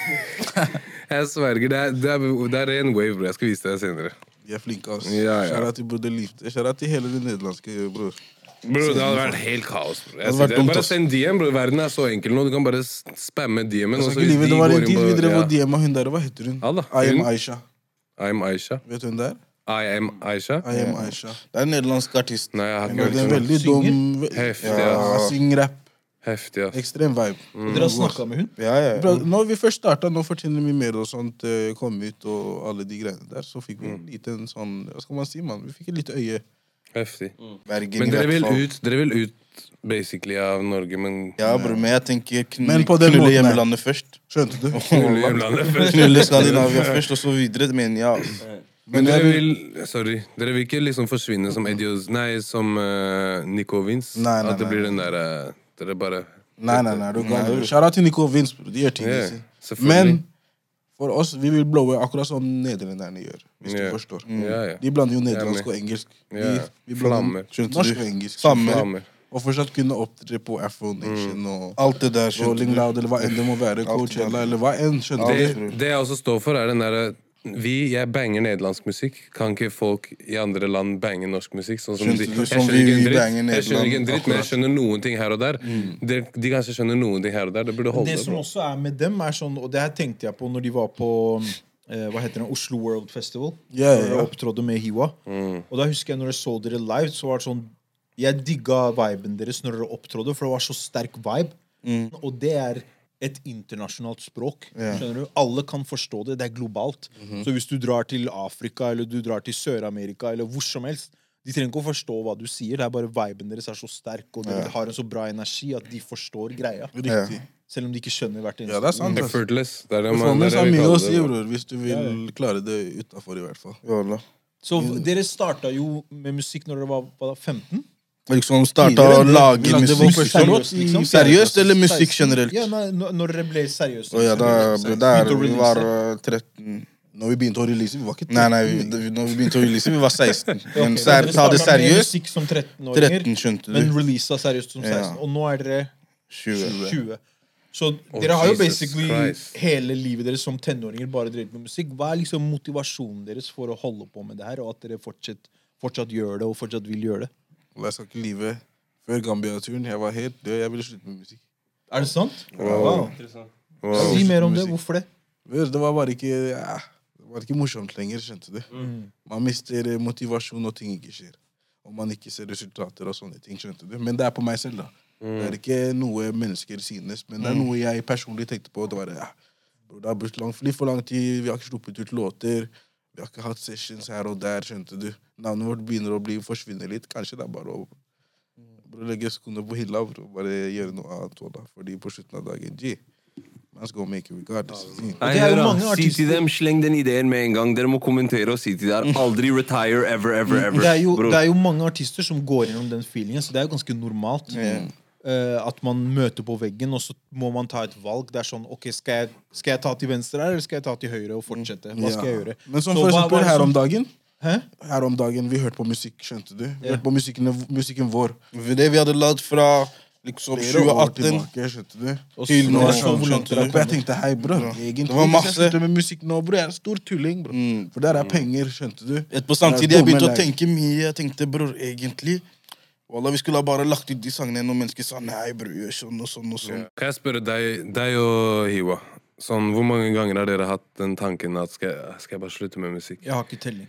Jeg sverger. Det er, det er, det er en wave, bror. Jeg skal vise deg senere. De er flinke, ass. Ja, ja. Kjære til Broder Liv. Kjære til hele det nederlandske, bror. Bro, det hadde vært helt kaos. Bro. Jeg hadde vært sier, dumt, bare ass. send D M, bro. Verden er så enkel nå. Du kan bare s- spamme D M-en. Jeg og skal så ikke hvis lyve, de det var går en inn tid på- vi drev ja. og D M-a hun der. Hva heter hun? Ja da. I am Hun- Aisha. I am Aisha. Vet du hun der? I am Aisha? I am Aisha. Det er en nederlandsk artist. Nei, jeg har Hun ikke hadde en hørt veldig sånn. dum ve- Heftig, Ja, ass. syng rap. Heftig, ass. Ekstrem vibe. Mm. Dere har snakka med hun? Ja, ja. Bro, når vi først starta, nå fortjener vi mer og sånt eh, kom ut, og alle de greiene der, så fikk vi en liten sånn Hva skal man si, mann? Vi fikk et lite øye. Heftig. Bergen, Men i dere hvert vil fall. ut, dere vil ut basically av Norge, men Ja, bro, men jeg tenker knulle, Men på den knulle måten her. hjemlandet først. Skjønte du? knulle hjemlandet først. Knulle Skandinavia først, og så videre. Men ja, Men dere vil Sorry. Dere vil ikke liksom forsvinne som Edios Nei, som uh, Nico Vince? Nei, nei, At det nei. blir den derre Dere bare Nei, nei, nei. du kan Shout out til Nico Vince, bro. De gjør tingene Ja, sine. selvfølgelig. Men for oss, vi vil blowe akkurat som nederlenderne gjør, hvis Ja. du forstår. Ja, ja. De blander jo Jeg er nederlandsk med. og engelsk. Vi, Ja, ja. vi blander Flammer. Skjønte norsk du? og engelsk. Samme. Flammer. Og fortsatt kunne opptre på Afro Nation Mm. og alt det der. skjønte Rolling du? Loud, eller hva enn det må være. Coachella, eller hva enn. Skjønner Det, du? det jeg også står for, er den derre vi, Jeg banger nederlandsk musikk. Kan ikke folk i andre land bange norsk musikk? Sånn som Skjønte de, du? jeg Som skjønner vi- ikke en vi dritt, banger jeg skjønner ikke en Nederland, dritt, men jeg akkurat. skjønner noen ting her og der. De, de kanskje skjønner noen ting her og der. Det burde holde. Det som bro. også er med dem, er sånn, og det her tenkte jeg på når de var på eh, hva heter det, Oslo World Festival. Ja, ja, Når de ja. opptrådte med Hiwa. Og da husker jeg når jeg så dere live, så var det sånn Jeg digga viben deres når dere opptrådte, for det var så sterk vibe. Og det er et internasjonalt språk. Skjønner du? Alle kan forstå det. Det er globalt. Så hvis du drar til Afrika eller du drar til Sør-Amerika eller hvor som helst, de trenger ikke å forstå hva du sier. Det er bare viben deres er så sterk, og dere har en så bra energi at de forstår greia. Riktig. Selv om de ikke skjønner hvert Ja, eneste. det er sant. ass. Effortless. Det er det, man, det, Performance er har det vi mye å kaller si, det. bro. bror, hvis du vil klare det utafor, i hvert fall. Jalla. Så dere starta jo med musikk når dere var hva da, femten? Liksom starta Tidligere å enn det. lage Vi lagde vår musikk. første sånn. låt i fjerde Seriøst, eller klasse, musikk seksten. generelt? Ja, når, når dere ble seriøse. Å ja, da ble der Begynte å vi release. var uh, tretten. Når vi begynte å release, vi var ikke Nei, nei, vi, vi- når vi begynte å release, vi var seksten. Men Ok, ser, dere ta det startet med seriøst. musikk som trettenåringer, tretten, skjønte men du. releasa seriøst som Ja. seksten. Og nå er dere tjue. tjue. Så Oh, dere har jo Jesus basically Christ. hele livet deres som tenåringer bare drevet med musikk. Hva er liksom motivasjonen deres for å holde på med det her, og at dere fortsatt, fortsatt gjør det, og fortsatt vil gjøre det? Jeg skal ikke lyve. Før Gambia-turen, jeg var helt død. Jeg ville slutte med musikk. Er det sant? Wow. Wow. Si mer om det. Hvorfor det? Vet du, Det var bare ikke ja, Det var ikke morsomt lenger, skjønte du. Man mister eh, motivasjon når ting ikke skjer. Og man ikke ser resultater og sånne ting, skjønte du. Men det er på meg selv, da. Det er ikke noe mennesker synes, men det er noe jeg personlig tenkte på. Det var ja, bro, det har brukt lang, litt for lang tid, vi har ikke sluppet ut låter, vi har ikke hatt sessions her og der, skjønte du. Navnet vårt begynner å bli forsvinne litt. Kanskje det er bare å bro, legge skoene på hylla bro, bare gjøre noe annet. Da. Fordi på slutten av dagen, G, man's gonna make it regardless. Nei, det er jo hør da. mange Si til artister- dem, sleng den ideen med en gang. Dere må kommentere og si til dem. Aldri retire ever, ever, ever. Det er, jo, Bror. det er jo mange artister som går gjennom den feelingen, så det er jo ganske normalt. Eh, at man møter på veggen, og så må man ta et valg. Det er sånn, ok, Skal jeg, skal jeg ta til venstre her, eller skal jeg ta til høyre og fortsette? Hva skal jeg gjøre? Men som Så for hva- eksempel hva er det her som- om dagen. Hæ? Her om dagen, vi hørte på musikk, skjønte du? Vi Ja. hørte på musikken, musikken vår. Det vi hadde lagd fra liksom Flere år tjue atten tilbake, skjønte du? Og til så- nå, det er sånn hvor langt skjønte dere du. Og jeg tenkte, hei, bro, egentlig Det var hvis masse. jeg slutter med musikk nå, bro, jeg er en stor tulling, bro. Mm. For der er penger, skjønte du? Etterpå samtidig, Det er jeg begynte å dumme tenke mye. Jeg tenkte, bror, egentlig Wallah, vi skulle ha bare lagt ut de sangene, og mennesker sa nei, bror, gjør sånn og sånn og sånn. Kan jeg spørre deg, deg og Hiwa, sånn, hvor mange ganger har dere hatt den tanken at skal jeg, skal jeg bare slutte med musikk? Jeg har ikke telling.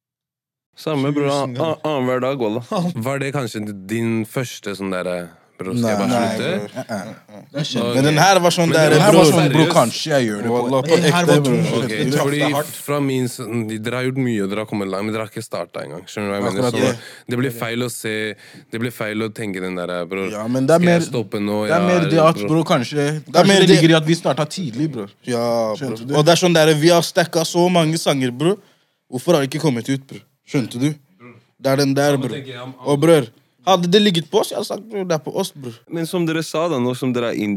Samme, bror. Tusen ganger. Annenhver dag, wallah. Var det kanskje din første sånn derre Bro, skal jeg bare Nei, slutte? bror. Det er kjent. Ok. Men den her var sånn Men der, den her bror. var sånn, bro, seriøst. kanskje jeg gjør det på Wallah, på Men her var ekte, bror. to- Ok, Det traff fordi deg hardt. fra min sånn, Dere har gjort mye, og dere har kommet langt, men dere har ikke starta engang. Skjønner du hva jeg mener? Akkurat Så det. det blir feil å se Det blir feil å tenke den der, bror. Ja, men det er Skal mer, jeg stoppe nå? det er mer det at, bror. bro, kanskje er Kanskje mer det det- ligger i at vi starta tidlig, bror. Ja, Skjønte bror. du? Og det er sånn der, vi har stakka så mange sanger, bror. Hvorfor har det ikke kommet ut, bror? Skjønte du? Det er den der, bror. tenker jeg om- Og bror, hadde det ligget på oss, jeg hadde sagt, bror, det er på oss, bror. Men som dere sa, da, nå som dere er indie,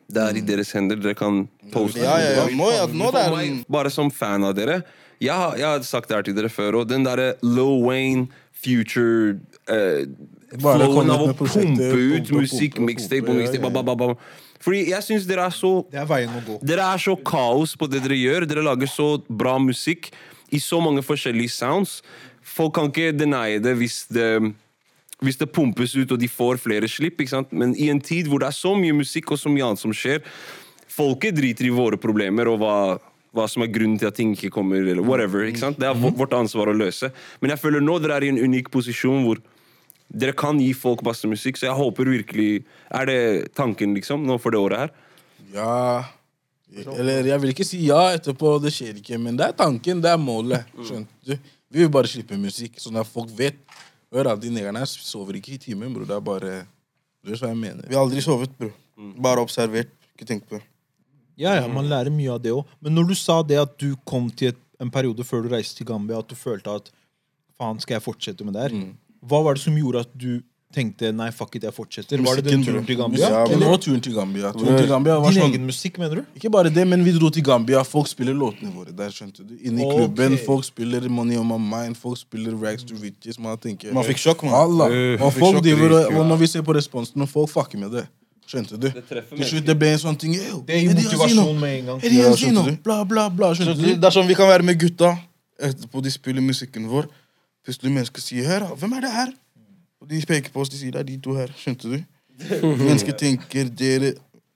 Det er i deres hender. Dere kan poste. Ja, ja, ja. Nå, ja, nå det For er meg, en bare som fan av dere, jeg, har- jeg har sagt det her til dere før, og den derre Lil Wayne, Future eh, Bare flowen komme av å ut med prosjekter, pumpe ut pumpe, musikk, pumpe, mixtape pumpe, og ja, mixtape, ja, ba, ba, ba, ba. Fordi jeg syns dere er så Det er veien å gå. Dere er så kaos på det dere gjør. Dere lager så bra musikk i så mange forskjellige sounds. Folk kan ikke deny det hvis det hvis det pumpes ut og de får flere slipp, ikke sant? Men i en tid hvor det er så mye musikk og så mye annet som skjer, folket driter i våre problemer og hva, hva som er grunnen til at ting ikke kommer, eller whatever, ikke sant? Det er vårt ansvar å løse. Men jeg føler nå dere er i en unik posisjon hvor dere kan gi folk masse musikk, så jeg håper virkelig... Er det tanken, liksom, nå for det året her? Ja. Eller jeg vil ikke si ja etterpå, det skjer ikke, men det er tanken, det er målet. Skjønte du? Vi vil bare slippe musikk, sånn at folk vet. Hør da, de negerne her sover ikke i timen, bro. Det er bare... Du vet hva jeg mener. Vi har aldri sovet, bro. Bare observert. Ikke tenkt på det. Ja, ja, man lærer mye av det også. Men når du sa det at du kom til et, en periode før du reiste til Gambia, at du følte at faen, skal jeg fortsette med det her? Hva var det som gjorde at du tenkte nei, fuck it, jeg fortsetter? Var det den Musikken, turen bro. til Gambia? Ja, men det Eller var turen til Gambia. Turen til Gambia var din sånn... egen musikk, mener du? Ikke bare det, men vi dro til Gambia. Folk spiller låtene våre der, skjønte du. Inne i Ok. klubben, folk spiller Money on my mind, folk spiller Rags to Riches. Man tenker... Man fikk sjokk, man. Allah. Øh, Og fikk folk sjokk, driver, dritkult. og og når vi ser på responsen, og folk fucker med det. Skjønte du? treffer Til slutt det ble en sånn ting. Yo, Det gir Eddie motivasjon Azino, med en gang. Eddie Ja, Azino, skjønte du? bla, bla, bla. Skjønte du? Det er sånn vi kan være med gutta etterpå de spiller musikken vår. Plutselig mennesker sier hør, da, hvem er det her? Og de peker på oss, de sier det er de to her. Skjønte du? Mennesker tenker dere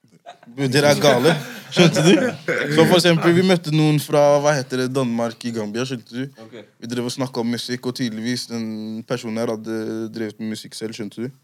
dere er gale. Skjønte du? Så for eksempel, vi møtte noen fra hva heter det, Danmark i Gambia. Skjønte du? Vi drev og snakket om musikk, og tydeligvis den personen her hadde drevet med musikk selv. Skjønte du?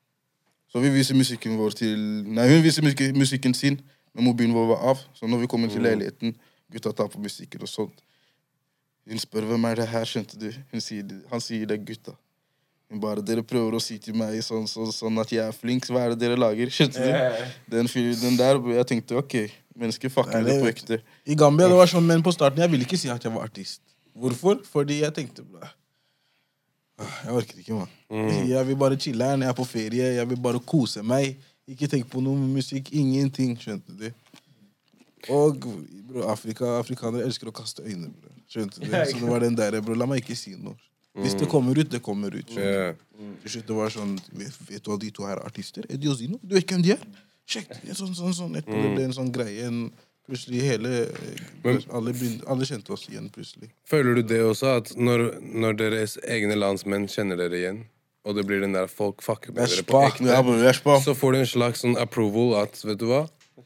Så vi viser musikken vår til Nei, hun viser musik musikken sin, men mobilen vår var av. Så når vi kommer til leiligheten, gutta tar på musikken og sånt. Hun spør hvem er det her, skjønte du? Hun sier, han sier det er gutta. Hun bare, dere prøver å si til meg sånn, sånn, sånn at jeg er flink, så hva er det dere lager? Skjønte du? Den, fyr- den der, jeg tenkte, ok, mennesker fucker Nei, det det- på ekte. I Gambia det var sånn, men på starten jeg ville ikke si at jeg var artist. Hvorfor? Fordi jeg tenkte bla, ah, jeg orker ikke, man. Jeg vil bare chille her når jeg er på ferie. Jeg vil bare kose meg. Ikke tenke på noe musikk. Ingenting, skjønte du. Og bro, Afrika, afrikanere elsker å kaste øyne, bro. Skjønte du? Så det var den der, bro. La meg ikke si noe. Hvis det kommer ut, det kommer ut. skjønte Ja. du? Til slutt det var sånn, vet, vet du hva de to her er artister? Eddie Ozino? Du vet hvem de er? Sjekk, sånn, sånn, sånn. Etterpå det ble en sånn greie. En, plutselig hele, alle, begyn- alle kjente oss igjen plutselig. Føler du det også, at når, når deres egne landsmenn kjenner dere igjen, og det blir den der folk fucker med Det er dere på spa. ekte, Ja, bro, jeg er spa. så får du en slags sånn approval at, vet du hva?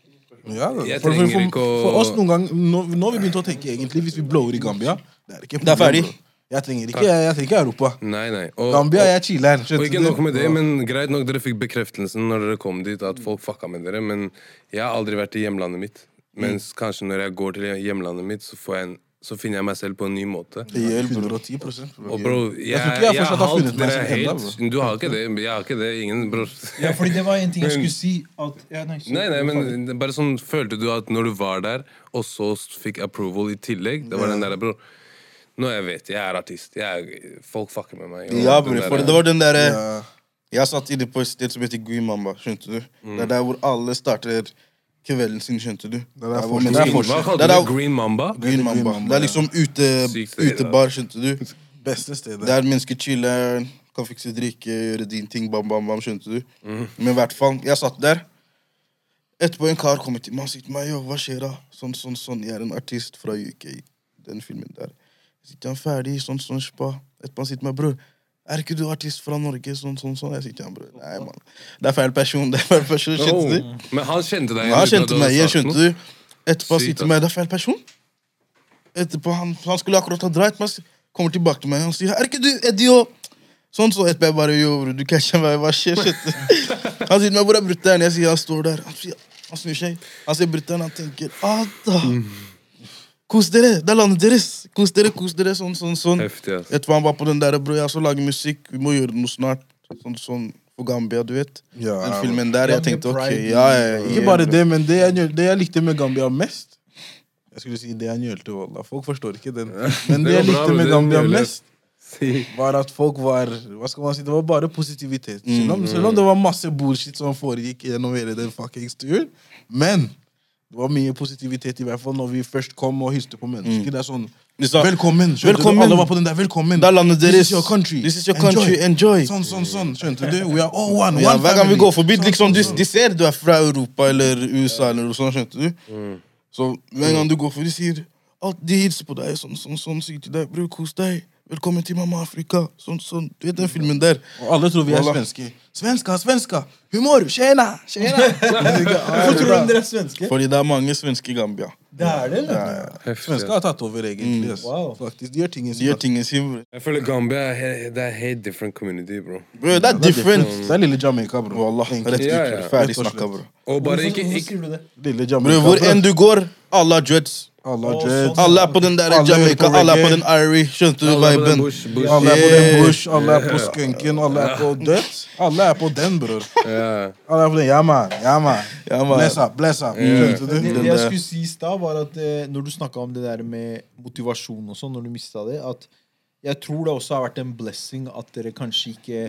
Ja, da. Jeg for, for, trenger for, ikke å- for oss noen gang, nå, nå har vi begynt å tenke egentlig, hvis vi blower i Gambia, det er ikke Det er ferdig. bro. Jeg trenger ikke, jeg, jeg trenger ikke Europa. Nei, nei. Og, Gambia, og, jeg chiller. og skjønte ikke du? nok med det, men greit nok dere fikk bekreftelsen når dere kom dit, at folk fucka med dere, men jeg har aldri vært i hjemlandet mitt. Mens kanskje når jeg går til hjemlandet mitt, så, får jeg en, så finner jeg meg selv på en ny måte. Det gjelder hundre og ti prosent. bro. Og bro, jeg, Jeg tror ikke jeg jeg fortsatt har har funnet alt, meg dere er selv enda, helt Du har ikke det, jeg har ikke det. Ingen, bror. Ja, fordi det var en ting jeg skulle si. At, ja, nei, Nei, nei, men det er bare sånn, følte du at når du var der, og så fikk approval i tillegg, det var den der, bro. Nå jeg vet, jeg er artist. Jeg er, folk fucker med meg. og Ja, den bro, der- for det var den der Ja. Jeg satt inne på et sted som heter Green Mamba, skjønte du? Det er der hvor alle starter kvelden sin, skjønte du? Det er hvor forskjell. mennesker- Det er forskjell. Hva kalte Det du er det? der- Green Mamba? Green Mamba. Mamba, Det er liksom ute, Sykt sted, utebar, skjønte du? Beste stedet. Der mennesker chiller, kan fikse drikke, gjøre din ting, bam, bam, bam, skjønte du? Men i hvert fall, jeg satt der. Etterpå en kar kommer til meg og sier til meg, jo, hva skjer da? Sånn, sånn, sånn, jeg er en artist fra U K, den filmen der. Jeg sier, han er ferdig, sånn, sånn, spa. Etterpå han sier til meg, bror, er ikke du artist fra Norge, sånn, sånn, sånn? Jeg sier til han, bror, nei, man. Det er feil person, det er feil person, skjønte du? Oh, men han kjente deg Men han uten at kjente du meg hadde igjen, sagt skjønte noe? du? Etterpå han Sykt, sier til ass. meg, det er feil person. Etterpå, han, han skulle akkurat ha dreit, men han kommer tilbake til meg, han sier, er ikke du Eddie og... Sånn så etterpå jeg bare, jo, bro, du catcher meg, hva skjer, shit? Han sier til meg, hvor er brutter'n? Jeg sier, han står der. Han, sier, han snur seg. Han sier, brutter'n, han tenker, ah da. Kos dere, det er landet deres. Kos dere, kos dere, sånn, sånn, sånn. Heftig, ass. Etterpå han var på den der, bro, jeg har også laget musikk, vi må gjøre noe snart. Sånn, sånn, for Gambia, du vet. Ja, Den filmen der, jeg Gambia tenkte, ok, Pride. ja, ja, ja. Ikke bare det, men det jeg, nøl- det jeg likte med Gambia mest Jeg skulle si det jeg nølte, wallah. Folk forstår ikke den. Men det, Det jeg går bra, likte men med det Gambia nøler. mest, var at folk var Hva skal man si? Det var bare positivitet. Selv om, selv om det var masse bullshit som foregikk gjennom hele den fuckings turen. Men det var mye positivitet, i hvert fall når vi først kom og hilste på mennesker. Det er sånn sa, velkommen! Skjønte velkommen. du? Alle var på den der. Velkommen! Det er landet This deres. is your country. This is your country. Enjoy. Sånn, sånn, sånn. Skjønte du? We are all one. Ja, one hver gang vi family. går forbi, Sånn, liksom, sånn, de, sånn. de ser du er fra Europa eller U S A eller noe sånt, skjønte du? Så hver gang du går forbi, de sier alt, de hilser på deg, sånn, sånn, sånn, sier til deg, bror, kos deg. Velkommen til Mamma Afrika. Sånn, sånn. Du vet den filmen der? Og alle tror vi er Wallah. svenske. Svenska, svenska! Humor! Tjena! Tjena! Hvorfor tror du dere er svenske? Fordi det er mange svenske i Gambia. Det er det, eller? Heftig. Svenska har tatt over, egentlig. ass. Wow. Faktisk, de gjør ting i De gjør sin tingene sine. Jeg føler Gambia er he- det er helt different community, bro. Bro, det er different. Det er lille Jamaica, bro. Wallah, Enkelt. rett Ja, ut. ja. Ferdig Rett og snakka, slett. bro. Og bare Hvorfor, ikke, hvorfor ikke sier du det? Lille Bro, Jamaica. hvor bro. enn du går, alle har dreads. Alle Å, har dreads. sånn. Alle er på den der Alle hører Jamaica, på alle er på reggae. den Irie, skjønte du Alle er på den viben? bush, bush. Alle er på den Yeah. bush, alle er på skunken, alle er på dødt. Alle er på den, bror. Ja. Alle er på den. Ja, man. Ja, man. Ja, man. Bless up, bless up. Skjønte du? Det, Den det jeg der. skulle si i stad, var at eh, når du snakka om det der med motivasjon og sånn, når du mista det, at jeg tror det også har vært en blessing at dere kanskje ikke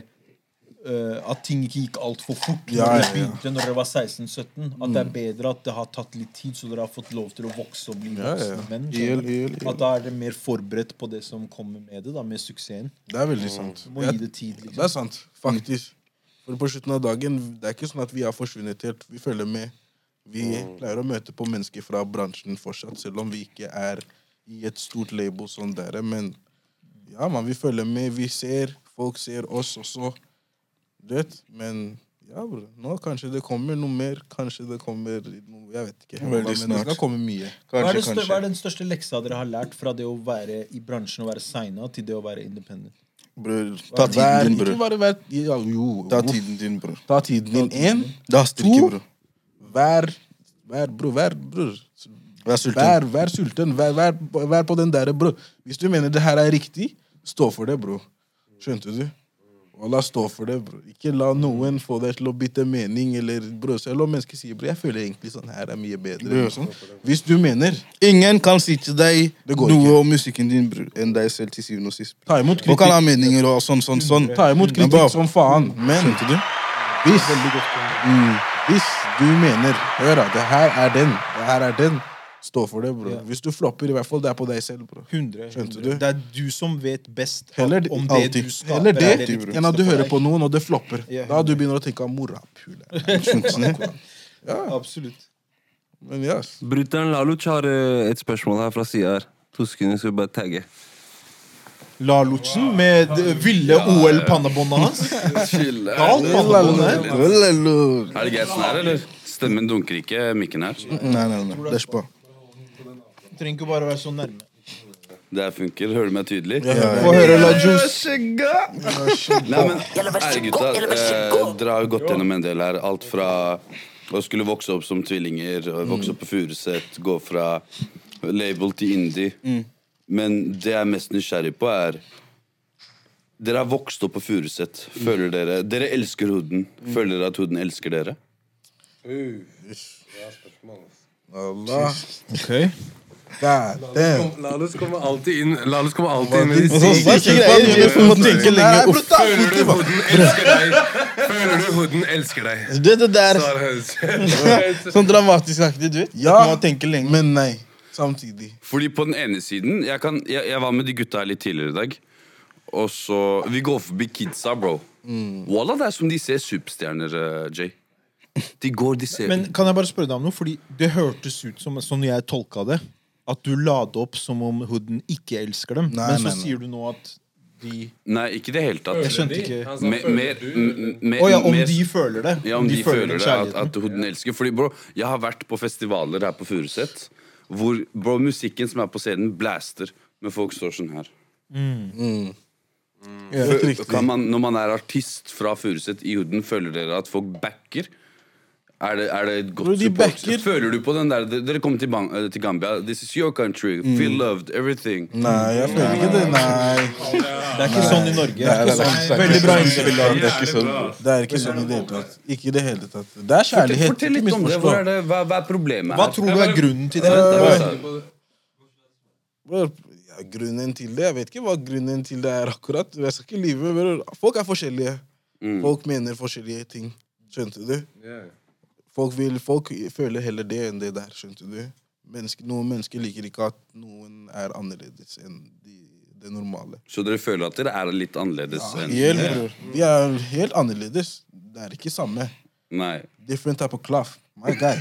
eh, At ting ikke gikk altfor fort når Ja, dere ja, ja. begynte når dere var seksten sytten. At det er bedre at det har tatt litt tid, så dere har fått lov til å vokse og bli Ja, ja. voksne menn. Hyl, skjønner du? hyl, hyl. At da er dere mer forberedt på det som kommer med det, da, med suksessen. Det er veldig sant. Du må gi det tid, Det liksom. er sant, faktisk. For på slutten av dagen, det er ikke sånn at vi har forsvunnet helt. Vi følger med. Vi pleier å møte på mennesker fra bransjen fortsatt, selv om vi ikke er i et stort label sånn dere. Men ja, man, vi følger med. Vi ser. Folk ser oss også. Du vet? Men ja, bror. Nå kanskje det kommer noe mer. Kanskje det kommer noe Jeg vet ikke. Veldig Men det snart. skal komme mye. Hva er, Kanskje, det stør, hva er kanskje. den største leksa dere har lært fra det å være i bransjen og være signa, til det å være independent? Bror, ta Vær, tiden din, ikke bror. bare vær ja, Jo. Ta tiden din, bror. Ta tiden din. Én. Det haster ikke, bror. Vær, vær, bror, vær, bror. Vær sulten. Vær, vær sulten. Vær, vær, vær på den der, bror. Hvis du mener det her er riktig, stå for det, bror. Skjønte du? Wallah, stå for det, bror. Ikke la noen få deg til å bytte mening, eller, bror, selv om mennesker sier, bror, jeg føler egentlig sånn her er mye bedre. Eller sånn. Hvis du mener, Ingen kan si til deg Det går noe ikke. om musikken din, bror, enn deg selv til syvende og sist. ta imot Folk kan ha kritikk, meninger og sånn, sånn, sånn. ta imot Men bro, kritikk som faen, men skjønte du? hvis, mm, hvis du mener, hør da, det her er den, det her er den, stå for det, bror. Hvis du flopper, i hvert fall, det er på deg selv, bror. hundre, Skjønte hundre. du? Det er du som vet best Heller, om det alltid. du skaper. Heller er det, riktigste enn at du for hører deg. på noen, og det flopper. Ja, Da du begynner å tenke mora pule. Ja, Absolutt. men ja. Brutter'n Laluc har eh, et spørsmål her fra sida her. To sekunder, skal vi bare tagge. Lalucen med det ville O L-pannebåndet hans. Chill. Galt pannebånd her. Lello. Er det greit sånn her, eller? Stemmen dunker ikke, mikken her. Nei, nei, nei. Det er ikke bra. Du trenger ikke bare være så nærme. Det her funker. Hører du meg tydelig? Få høre La Juice. Nei, men ærlig gutta, eh, dere har jo gått gjennom en del her. Alt fra å skulle vokse opp som tvillinger, og vokse opp på Furuset, gå fra label til indie. Men det jeg er mest nysgjerrig på, er dere har vokst opp på Furuset. Føler dere Dere elsker Hooden. Føler dere at Hooden elsker dere? Allah. Ok. God damn. Lalus kommer alltid inn Lalus kommer alltid inn med de Så syke ikke greier, du må tenke Nei, lenger. bror, ta Føler du fort, Hooden elsker deg? Føler du Hooden elsker deg? Det, det der, Så er det- sånn dramatisk aktig, du vet. Ja, Du må tenke lenger. men nei. Samtidig. Fordi på den ene siden Jeg, kan, jeg, jeg var med de gutta her litt tidligere i dag. Og så Vi går forbi kidsa, bro. Wallah, det er som de ser superstjerner, uh, Jay. De går, de ser Men kan jeg bare spørre deg om noe? Fordi det hørtes ut som, sånn jeg tolka det, at du la det opp som om Hooden ikke elsker dem. Nei, Men så nei, nei. sier du nå at de Nei, ikke i det hele tatt. Jeg skjønte ikke. Han sa, Mer, føler mer, du? m- m- Å ja, om mer- de føler det. Ja, om de, føler den det, at, kjærligheten. at Hooden elsker. Fordi, bro, jeg har vært på festivaler her på Furuset hvor bro, musikken som er på scenen, blaster, men folk står sånn her. Helt riktig. Kan man, når man er artist fra Furuset i Hooden, føler dere at folk backer? Er det, er det et Bro, godt de support? backer. Føler du på den der Dere kommer til, Bang, eh, til Gambia. This is your country. Feel loved. Everything. Nei, jeg føler ikke det. Nei. Det er ikke sånn i Norge. Det er ikke sånn. Veldig bra innspill. Det er ikke sånn. Det er ikke sånn i det hele tatt. Ikke i det hele tatt. Det er kjærlighet. Fortell Ikke litt om det. misforstå. Hvor er det hva, hva er problemet Hva her? tror du er grunnen til det? Vent da, vent da. Bror, Ja, grunnen til det, jeg vet ikke hva grunnen til det er akkurat. Jeg skal ikke lyve, men folk er forskjellige. Mm. Folk mener forskjellige ting. Skjønte du? Yeah. Folk, vil, folk føler heller det enn det der, skjønte du? Menneske, noen mennesker liker ikke at noen er annerledes enn de, det normale. Så dere føler at dere er litt annerledes Ja, enn helt, bror. Vi er helt annerledes. Det er ikke samme. Nei. Different type of cloth. My guy.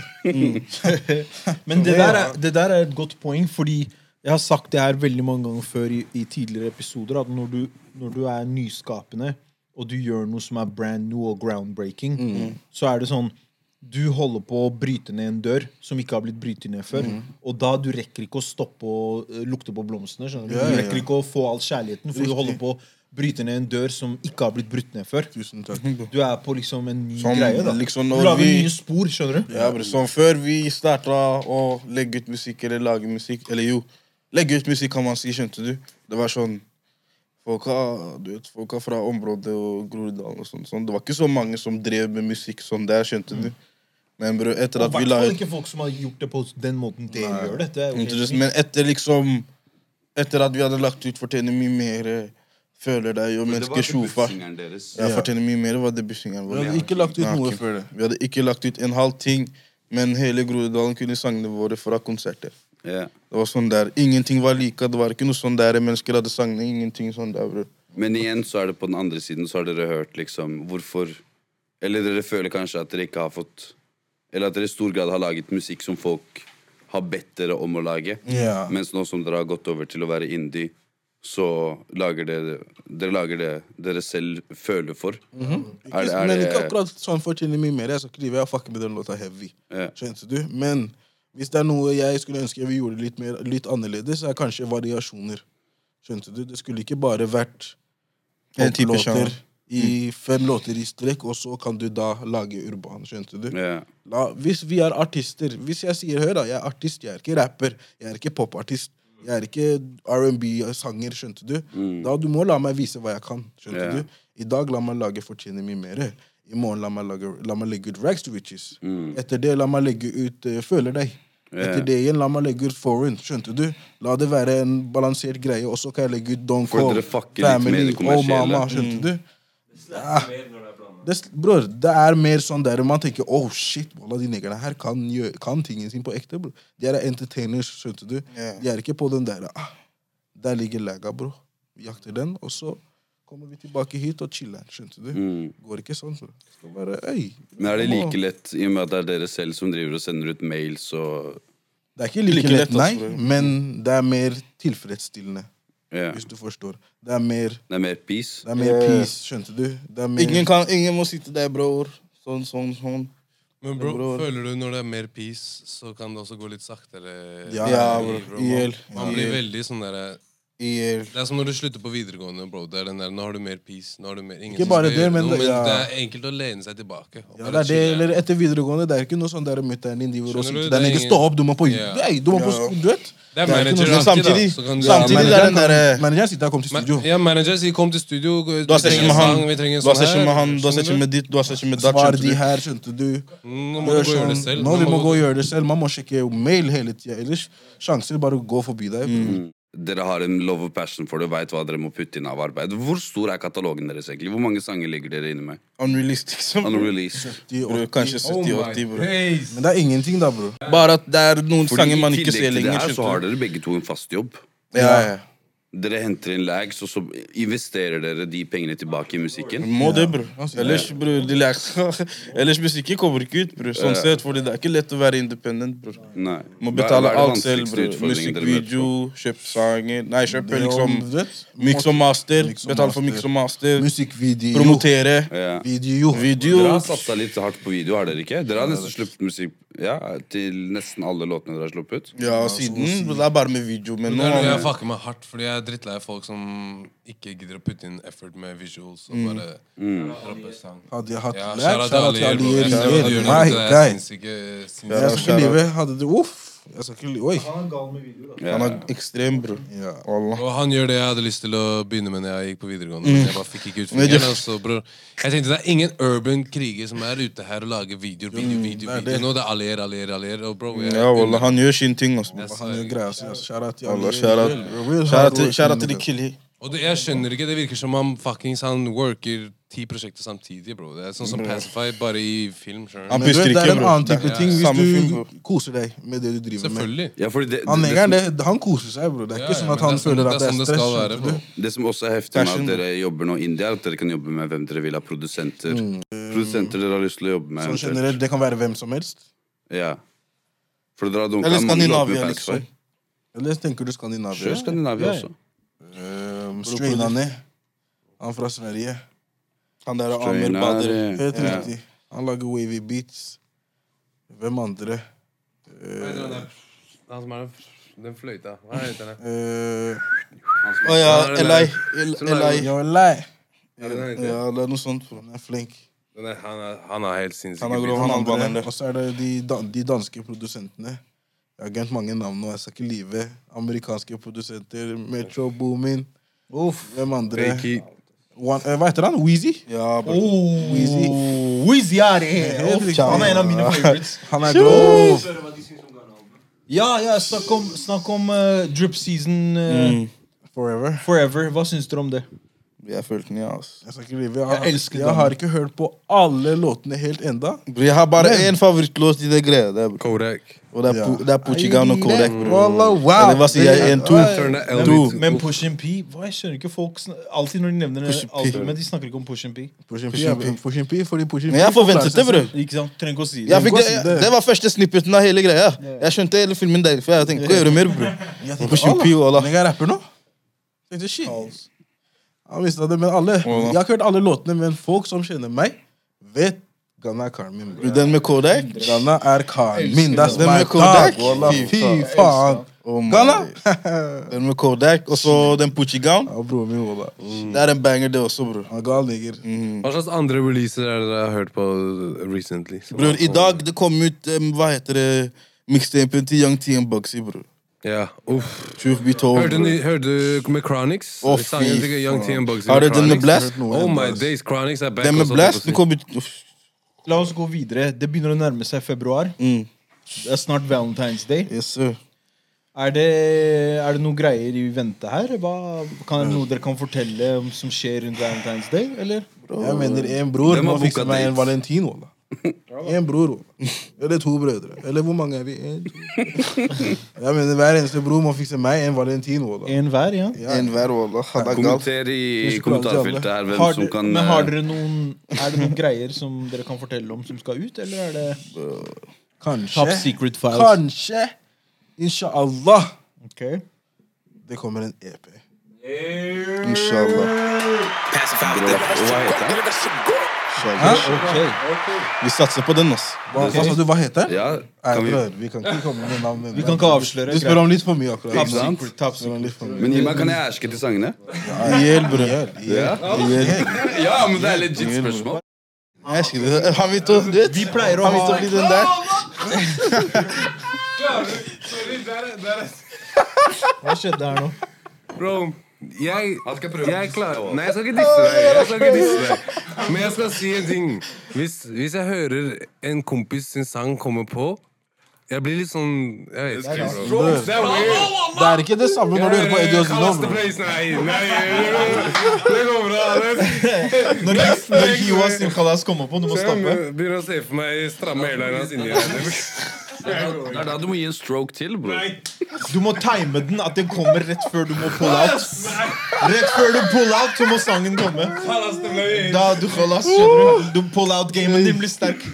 Men det der, er, det der er et godt poeng, fordi jeg har sagt det her veldig mange ganger før i, i tidligere episoder, at når du, når du er nyskapende, og du gjør noe som er brand new og groundbreaking, mm. så er det sånn, du holder på å bryte ned en dør som ikke har blitt brytet ned før, mm. og da du rekker ikke å stoppe og uh, lukte på blomstene, skjønner du? Ja, Du ja, rekker ja. ikke å få all kjærligheten, for Riktig. du holder på å bryte ned en dør som ikke har blitt brutt ned før. Tusen takk. Du er på liksom en ny Som greie, da. liksom Du når lager vi- nye spor, skjønner du? Ja, bro. Som før vi starta å legge ut musikk eller lage musikk, eller jo, legge ut musikk kan man si, skjønte du? Det var sånn, folka, du vet, folka fra området og Groruddalen og sånn, sånn. Det var ikke så mange som drev med musikk sånn der, skjønte du? Men bro, etter Og at i vi hvert la fall ut... ikke folk som har gjort det på den måten dere gjør det. Det er jo helt Ikke nytt. Men etter liksom, etter at vi hadde lagt ut Fortjener mye mer, Føler deg og Det Menneske var Sjofar. debutsingeren deres. Ja, Fortjener mye mer var debutsingeren Vi vår. hadde ikke lagt ut Ja, noe ok. før det. Vi hadde ikke lagt ut en halv ting, men hele Groruddalen kunne sangene våre fra konserter. Ja. Det var sånn der, ingenting var like, det var ikke noe sånn der mennesker hadde sangene, ingenting sånn der, bro. Men igjen så er det på den andre siden, så har dere hørt liksom hvorfor Eller dere føler kanskje at dere ikke har fått Eller at dere i stor grad har laget musikk som folk har bedt dere om å lage. Ja. Mens nå som dere har gått over til å være indie, så lager dere Dere lager det dere selv føler for. Er det, er Men det ikke akkurat sånn fortjener mye mer. Jeg skal ikke drive og fucke med den låta heavy. Ja. Skjønte du? Men hvis det er noe jeg skulle ønske vi gjorde litt, mer, litt annerledes, er kanskje variasjoner. Skjønte du? Det skulle ikke bare vært En type poplåter sjanger. i fem låter i strekk, og så kan du da lage urban. Skjønte du? Ja. La, hvis vi er artister Hvis jeg sier hør da, jeg er artist, jeg er ikke rapper, jeg er ikke popartist, jeg er ikke R and B-sanger, skjønte du? Da du må la meg vise hva jeg kan, skjønte Ja. du? I dag la meg lage Fortjener mye mer. I morgen la meg, lage, la meg legge ut Rags to Riches. Etter det la meg legge ut uh, Føler deg. Etter det igjen la meg legge ut Foreign, skjønte du? La det være en balansert greie, og så kan jeg legge ut Don't For Call, dere fucker litt med det oh kommersielle. mama, skjønte du? Ja. Det, bror, det er mer sånn der man tenker oh shit, wallah, de negerne her kan, gjøre, kan tingen sin på ekte, bro. De er entertainers, skjønte du? Ja. De er ikke på den der ah, der ligger lega, bro. Vi jakter den, og så kommer vi tilbake hit og chiller, skjønte du? Går ikke sånn, bro. Det skal være, øy. Men er det like lett, i og med at det er dere selv som driver og sender ut mails og Det er ikke like, Like lett, lett, nei, altså, bro. men det er mer tilfredsstillende, ja. hvis du forstår. Det er mer, Det er mer peace? det er mer Ja. peace, skjønte du? Det er mer... Ingen, kan, ingen må sitte der, bror. Sånn, sånn, sånn. Men bro, Bror. føler du når det er mer peace, så kan det også gå litt saktere? Ja, Ja, i- bro. bro. Ihjel. Man, man blir veldig sånn derre I, Det er som når du slutter på videregående, bro. Det er den der, nå har du mer peace. Nå har du mer, ingen Ikke som bare skal det, gjøre men noe, det- ja. det er enkelt å lene seg tilbake. og Ja, bare det er det, chille. eller etter videregående, det er ikke noe sånn der mutter'n din driver og Skjønner du? sitter der, Det er ikke ingen- stå opp, du må på Ja. Nei, du må på Ja. skolen, du vet? Det er Det er ikke manager noe- alltid, samtidig- da. Så kan du, samtidig ja, det er den Manageren der- kan- Manageren sitter her, kom til studio. Ja, manager sier 'kom til studio', vi du har session trenger med en han, sang, vi trenger en du har sånn session med her. han, du har Skjønner session med ditt, du har session med datt, Svar skjønte de du? her, skjønte du? Mm, Nå må Gjør du gå og gjøre det sånn. selv. Nå Nå vi må må du- gå og gjøre det selv. Man må sjekke mail hele tida. Ellers sjanser bare gå forbi deg. Dere har en love og passion for det, vet hva dere må putte inn av arbeid. Hvor stor er katalogen deres egentlig? Hvor mange sanger ligger dere inne med? Unreleased, liksom. Unreleased. De- Bro, kanskje Oh sytti my åtti, bro. days. Men det er ingenting, da, bro. Bare at det er noen Fordi sanger man i ikke tillegg ser til det lenger, her, så har skjønte du? dere begge to en fast jobb. Ja, ja. Dere henter inn lags, og så investerer dere de pengene tilbake i musikken. Må det, bro. Ellers, bro, de lærer Ellers musikken kommer ikke ut, bro. Sånn sett, fordi det er ikke lett å være independent, bro. Nei. Må Hva- betale hva er det alt selv, vanskeligste bro. utfordringen dere møter på? Musikkvideo, kjøpe sanger Nei, kjøpe Det er jo, liksom du vet, mix og master. Mix og Betale for master. mix og master. Musikkvideo. Promotere. Ja. Video. Video. Dere har satsa litt hardt på video, har dere ikke? Dere har nesten sluppet musikk ja, til nesten alle låtene dere har sluppet. Ja, siden bro, det er bare med video. Men Det nå er noe jeg har fucker meg hardt, fordi jeg er drittlei av folk som ikke gidder å putte inn effort med visuals og Mm. bare droppe sang. Hadde jeg hatt Ja, lag, shout out til shout out til Ali, bro. Ali Jeg ser hva du Riel. gjør My nå, det er guy. sinnssyke- sinnssyke- Jeg skal ikke lyve. Hadde du Uff. Jeg skal ikke li- Oi! Han er gal med videoer. Ja. Han er ekstrem, bror. Ja. Allah. Og han gjør det jeg hadde lyst til å begynne med når jeg gikk på videregående. Men jeg bare fikk ikke ut Men det- fingeren. Altså, bror. Jeg tenkte det er ingen urban kriger som er ute her og lager videoer, video, video, det er video. det. Nå det er allier, allier, allier. Og bro, jeg, Ja, wallah, han gjør sin ting også. Jeg Han gjør greia si. altså. Shout out til Allah, alle. shout out. Real Shout out hard til- work, shout out til de nigga. killi. Og det, jeg skjønner ikke, det virker som om fuckings han worker ti prosjekter samtidig, bro. Det er sånn som Pacified, bare i film. skjønner Han du? Men du puster vet, det ikke, er en bro. annen type Det er ting hvis samme film, du bro. koser deg med det du driver med. Selvfølgelig. Ja, fordi det, Han det, negeren, det, det, han koser seg, bro. Det er Ja, ikke ja, sånn men at han det er sånn- føler det at er det er sånn det stress. skal være, skjønner bro. du? det som også er heftig med Fashion. at dere jobber nå indie, er at dere kan jobbe med hvem dere vil ha. Produsenter. Produsenter dere har lyst til å jobbe med. Sånn eventuelt. generelt, det kan være hvem som helst. Ja. For dere har dunket Eller mange låter Skandinavia, med liksom. Pacified. Eller tenker du Skandinavia? Kjør Skandinavia Ja, også. Um, Strainane. Han fra Sverige. Han der er Amer Bader. Helt Ja. riktig. Han lager wavy beats. Hvem andre? Hva heter han der? Han som er den fløyta. Hva heter det? Uh, Å ja, Ja, den Eli. der- Eli. Yo, lei. Ja, den heter. Ja, det er noe sånt, bro. Han er flink. Den er, han, er, han er helt sinnssyk. Han er i grov, beat. han er banen der. Og så er det de, dan- de danske produsentene. Jeg har glemt mange navn nå, jeg skal ikke lyve. Amerikanske produsenter. Metro Boomin. Uff. Hvem andre? Fakey. One, eh, hva heter han? Weezy? Ja, bro. Oh, Weezy. Weezy er det. Helt Uff, riktig. Han er en av mine favorites. Han er grov. Ja, ja, snakk om, snakk om uh, drip season uh, Forever. forever. Hva syns dere om det? Jeg følte den, ja, ass. Jeg skal ikke lyve. Jeg, har- Jeg elsker jeg den. har ikke hørt på alle låtene helt enda. Bro, jeg har bare Men- én favorittlåt i det greia der, bro. Kodak. Og det er, Ja. Pu- det er Puchigan og Kodak, bro. Wallah, wow. Eller hva sier jeg? En, to? Turn the L To. to- Men Push and P hva, Jeg skjønner ikke folk sn alltid når de nevner det Push and P. albumet, de snakker ikke om Push and P. Push and P, Push and ja, P. Push and P, fordi Push and P Men jeg forventet det, bro. Ikke sant? Trenger ikke å si det. Jeg fikk Gå det, og si det. det var første snippeten av hele greia. Jeg skjønte hele filmen derfor. Jeg tenkte, hva gjør du mer, bro? Jeg tenkte, Push and P, Allah, wallah. Nigga er rapper nå. Jeg tenkte, shit. Han visste det, men alle. Jeg har ikke hørt alle låtene, men folk som kjenner meg, vet Ghana er karen min. bro. Den med Kodak? Ghana er karen min. That's Den my med Kodak? dog. Wallah, Fy fy faen. faen. Oh my Ghana? days. Den med Kodak, og så den Puchigan. Ja, broren min, wallah. Det er en banger, det også, bro. Han er gal nigger. Mm. Hva slags andre releaser er det dere har hørt på recently? Bror, i dag det kom ut, um, hva heter det, mixtapen til Young T and Bugsy, bro. Ja, uff. Truth be told, Hørte bro. du hørte du med Chronix? Å, Sangen fy til Young T faen. and Bugsy Har du med den med Chronix? Blast? Oh my days, Chronix er back. Den med også, Blast, holdt den jeg på å kom ut... Uff. La oss gå videre. Det begynner å nærme seg februar. Mm. Det er snart Valentine's Day. Yes, sir. Er det, er det noen greier i vente her? Hva, kan det noe dere kan fortelle om som skjer rundt Valentine's Day? Eller? Jeg mener en bror Hvem må har fikse boka meg en dates? valentin, wallah. En bror, wallah. Eller to brødre. Eller hvor mange er vi? En, to. Jeg mener hver eneste bror må fikse meg en valentin, wallah. En hver, ja. Ja. En hver, wallah. Han er gal. Kommenter i Husk på kommentarfeltet alle. her hvem Har som dere, kan men har eh, dere noen, er det noen greier som dere kan fortelle om som skal ut, eller er det Kanskje. top secret files? Kanskje. Inshallah. Ok. Det kommer en E P. Inshallah. Pacify with Bro, the hva heter den? Eller vær så god. Inshallah. Vi satser på den, ass. Hva, hva sa du, hva heter den? Ja, Nei, kan vi, bror, vi kan ikke komme med navn. Vi kan ikke avsløre. Du spør om litt for mye akkurat. Top Ikke sant? secret, top Spør om secret. litt for mye. men gi meg, kan jeg erske til sangene? Ihjel, bror. Ihjel, ihjel. Ihjel. Ja, men det er legit spørsmål. Jeg elsker det. Han vil til, du vet. Vi pleier å Han vil ha- til å bli den der. Hva skjedde her nå? Bro, jeg, jeg er klar. Nei, jeg skal ikke disse deg. Jeg skal ikke disse deg. Men jeg skal si en ting. Hvis, hvis jeg hører en kompis sin sang komme på, jeg blir litt sånn Jeg vet ikke, bro. Bror, Det er weird. Det er ikke det samme når du hører på Eddie Ozzy nå, Kallaste bror. place, nei, nei, det går bra. Det. Når, når Hiwa sin kalas kommer på, du må stoppe. Jeg begynner å se for meg stramme airline hans inni her. Det er da du må gi en stroke til, bro. Du må time den, at den kommer rett før du må pull out. Rett før du pull out, så må sangen komme. Da du kalas, skjønner du. Du pull out-gamen din blir sterk.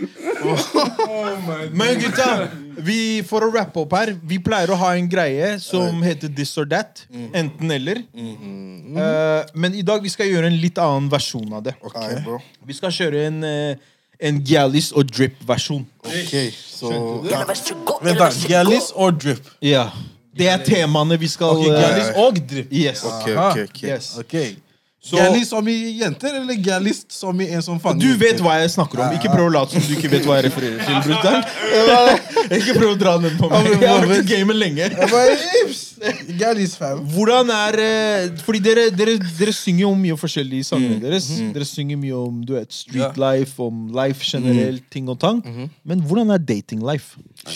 Men gutta, vi, for å rappe opp her, vi pleier å ha en greie som heter this or that. Enten eller. Eh, men i dag vi skal gjøre en litt annen versjon av det. Ok, bro. Vi skal kjøre en, eh, en Gjallis og Drip-versjon. Ok, så... Eller vær så god. Vent Eller da, vær så god. Gjallis og drip. Ja. Det er temaene vi skal Ok, eh, Gjallis og drip. Yes. Ok, Aha. ok, ok. Yes. Ok. Så, Gallis som i jenter, eller gallis som i en som fanger? du vet hva jeg snakker om. Ikke prøv å late som du ikke vet hva jeg refererer til, brutter'n. Ikke prøv å dra den på meg. Jeg har vært i gamet lenge. Jeg bare, ips! Gallis, fam. Hvordan er eh, Fordi dere, dere, dere synger jo om mye forskjellig i sangene deres. Dere synger mye om du vet, street life, om life generelt, ting og tang. Men hvordan er dating life?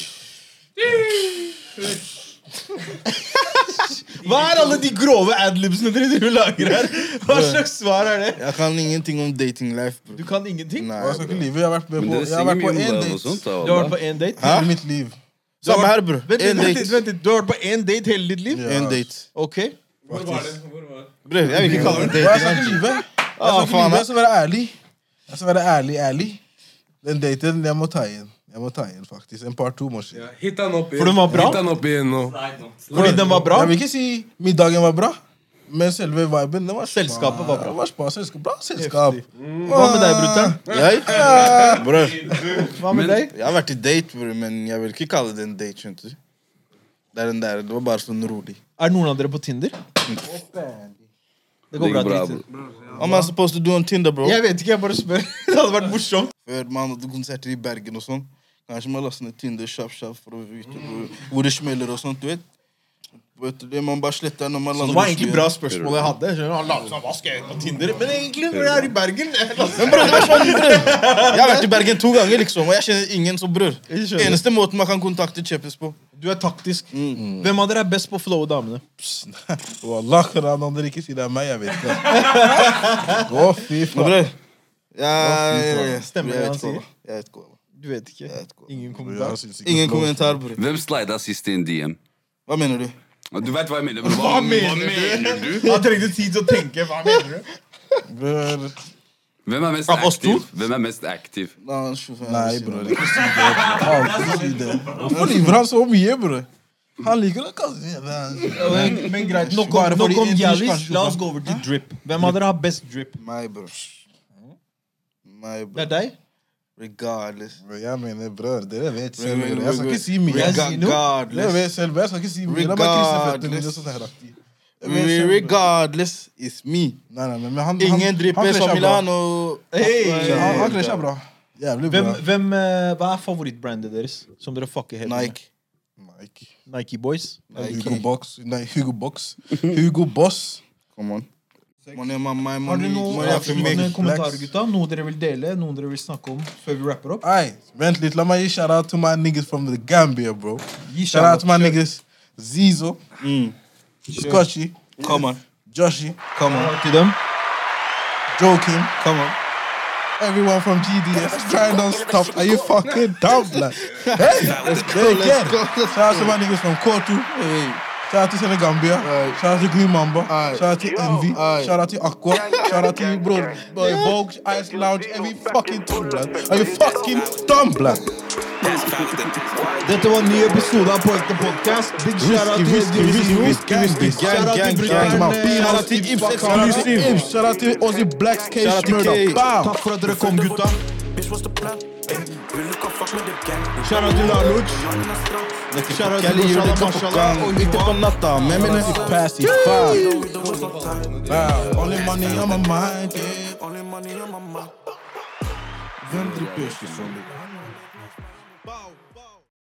Hva er alle de grove adlibsene dere du lager her? Hva slags svar er det? Jeg kan ingenting om dating life, bro. Du kan ingenting? Nei, Jeg skal ikke lyve, jeg har vært med Men på, dere jeg har vært synger på mye en om love date og sånt. da, Du har vært Wallah. på én date? hele mitt liv. Samme her, bro. Vent litt, En vent litt, date. vent litt. Du har vært på én date hele ditt liv? En date. Ok. Hvor var det? Hvor var det? Bro, jeg vil ikke kalle det Og jeg skal dating. ikke lyve. Jeg Ah, skal ikke faen, lyve, da. jeg skal være ærlig. Jeg skal være ærlig, ærlig. Den daten, jeg må ta igjen. Jeg må ta igjen, faktisk. En par to må skje. Ja, hit han opp igjen. For den var bra? Hit han opp igjen nå. Fordi den var bra? Jeg vil ikke si middagen var bra, men selve viben, den var spa. Selskapet var bra. Det var spa, selskap. Bra selskap. Hva med deg, brutter'n? Jeg? Bror, Hva med deg? jeg har vært i date, bror, men jeg vil ikke kalle det en date, skjønte du? Det er den der, det var bare sånn rolig. Er noen av dere på Tinder? Det går bra. Ligger bra, drit. bro. Am I supposed to do on Tinder, bro? Jeg vet ikke, jeg bare spør. Det hadde vært morsomt. Før man hadde konserter i Bergen og sånn, kanskje man lastet ned Tinder kjapp, kjapp for å vite hvor, hvor det smeller og sånt, du vet? Vet du, det man bare sletter når man lander Det var i egentlig Oslo bra igjen. spørsmål jeg hadde. Skjønner du? Han later som hva skal jeg gjøre på Tinder? Men egentlig, når jeg er i Bergen jeg later- Men bror, det er sånn, bror. Jeg har vært i Bergen to ganger, liksom, og jeg kjenner ingen som bror. Jeg skjønner. Eneste måten man kan kontakte Kjeppes på. Du er taktisk. Hvem av dere er best på å flowe damene? Wallah, Quran, om dere ikke sier det er meg, jeg vet ikke. Å, fy Men faen. bror, jeg, Stemmer det jeg han vet ikke, sier? hva. Jeg vet ikke, hva. Du vet ikke. Jeg vet ikke. hva. Ingen Jeg kommentar. synes ikke Ingen det er lov. kommentar, bror. Hvem slida sist i en D M? Hva mener du? Du vet hva jeg mener, bro. Hva mener du? Han trengte tid til å tenke. Hva mener du? Bror, Hvem er mest Av oss to? aktiv? Hvem er mest aktiv? Nei, sjåfør, Nei, jeg vil si bror, noe. ikke si det. Alltid si det. Hvorfor lyver han så mye, bror? Han liker å kalle det. Men, men greit, nok om, Bare fordi nok om en bish gjallis. kanskje La kan- oss gå over til drip. Hvem av dere har best drip? Meg, bror. Meg, Det bror. er deg? Regardless. Bror, Jeg mener, bror, dere vet selv. Reg- bror. Jeg skal ikke si mye. Reg- Jeg si noe. Dere Regardless. vet selv, jeg skal ikke si mye. La meg krysse føttene mine Regardless. sånn her aktig. Jeg vet selv, bror. Regardless is me. Nei, nei, men han, Ingen han, dripper han som kler seg bra. Milano. Hey! Han, han kler seg bra. Jævlig bra. Hvem, hvem, eh, hva er favorittbrandet deres? Som dere fucker helt med? Nike. Nike. Nike Boys? Hugo Box. Nei, Hugo Box. Hugo Boss. Come on. Money, my, my Har money, dere noen money after me. avsluttende kommentarer, gutta? Noe dere vil dele? Noe dere vil snakke om før vi rapper opp? Ai, vent litt. La meg gi shout-out to my niggas from the Gambia, bro. Gi Shout-out to my Kjør. niggas Zizo, Scotchy, Come on. Joshy, Come on. Til dem. Joakim, Come on. everyone from G D S. Try don't stop. Are you fucking dumb, like? Hey, let's go, let's go. Shout out to my niggas from Kotu. Shout out to Senegambia. Shout out to Green Mamba. Shout out to Envy. Shout out to Aqua. Shout out to bro, boy, Vogue, Ice Lounge, every fucking thing, blood. Are you fucking dumb, blood? Dette var en ny episode av Pointe Podcast. Big shout-out til Whisky, whisky, whisky, whisky. Shout out til Shout out to my brutter'n. P. Shout out to Ibs Exclusive. Shout out to Ozzy Black's Case Shout out to Murder. K. Bam! Takk for at dere kom, gutta. Bitch, what's the plan? Ay, vil du kan fuck med the gang? Shout-out til Laluch. Shout-out til Kelly, Moshala gjør det Mashallah. kaffegang. Ikke på natta, men jeg mener Pass it five. Wow, only money on my mind, yeah. Only money on my mind. Hvem dripper ikke sånn?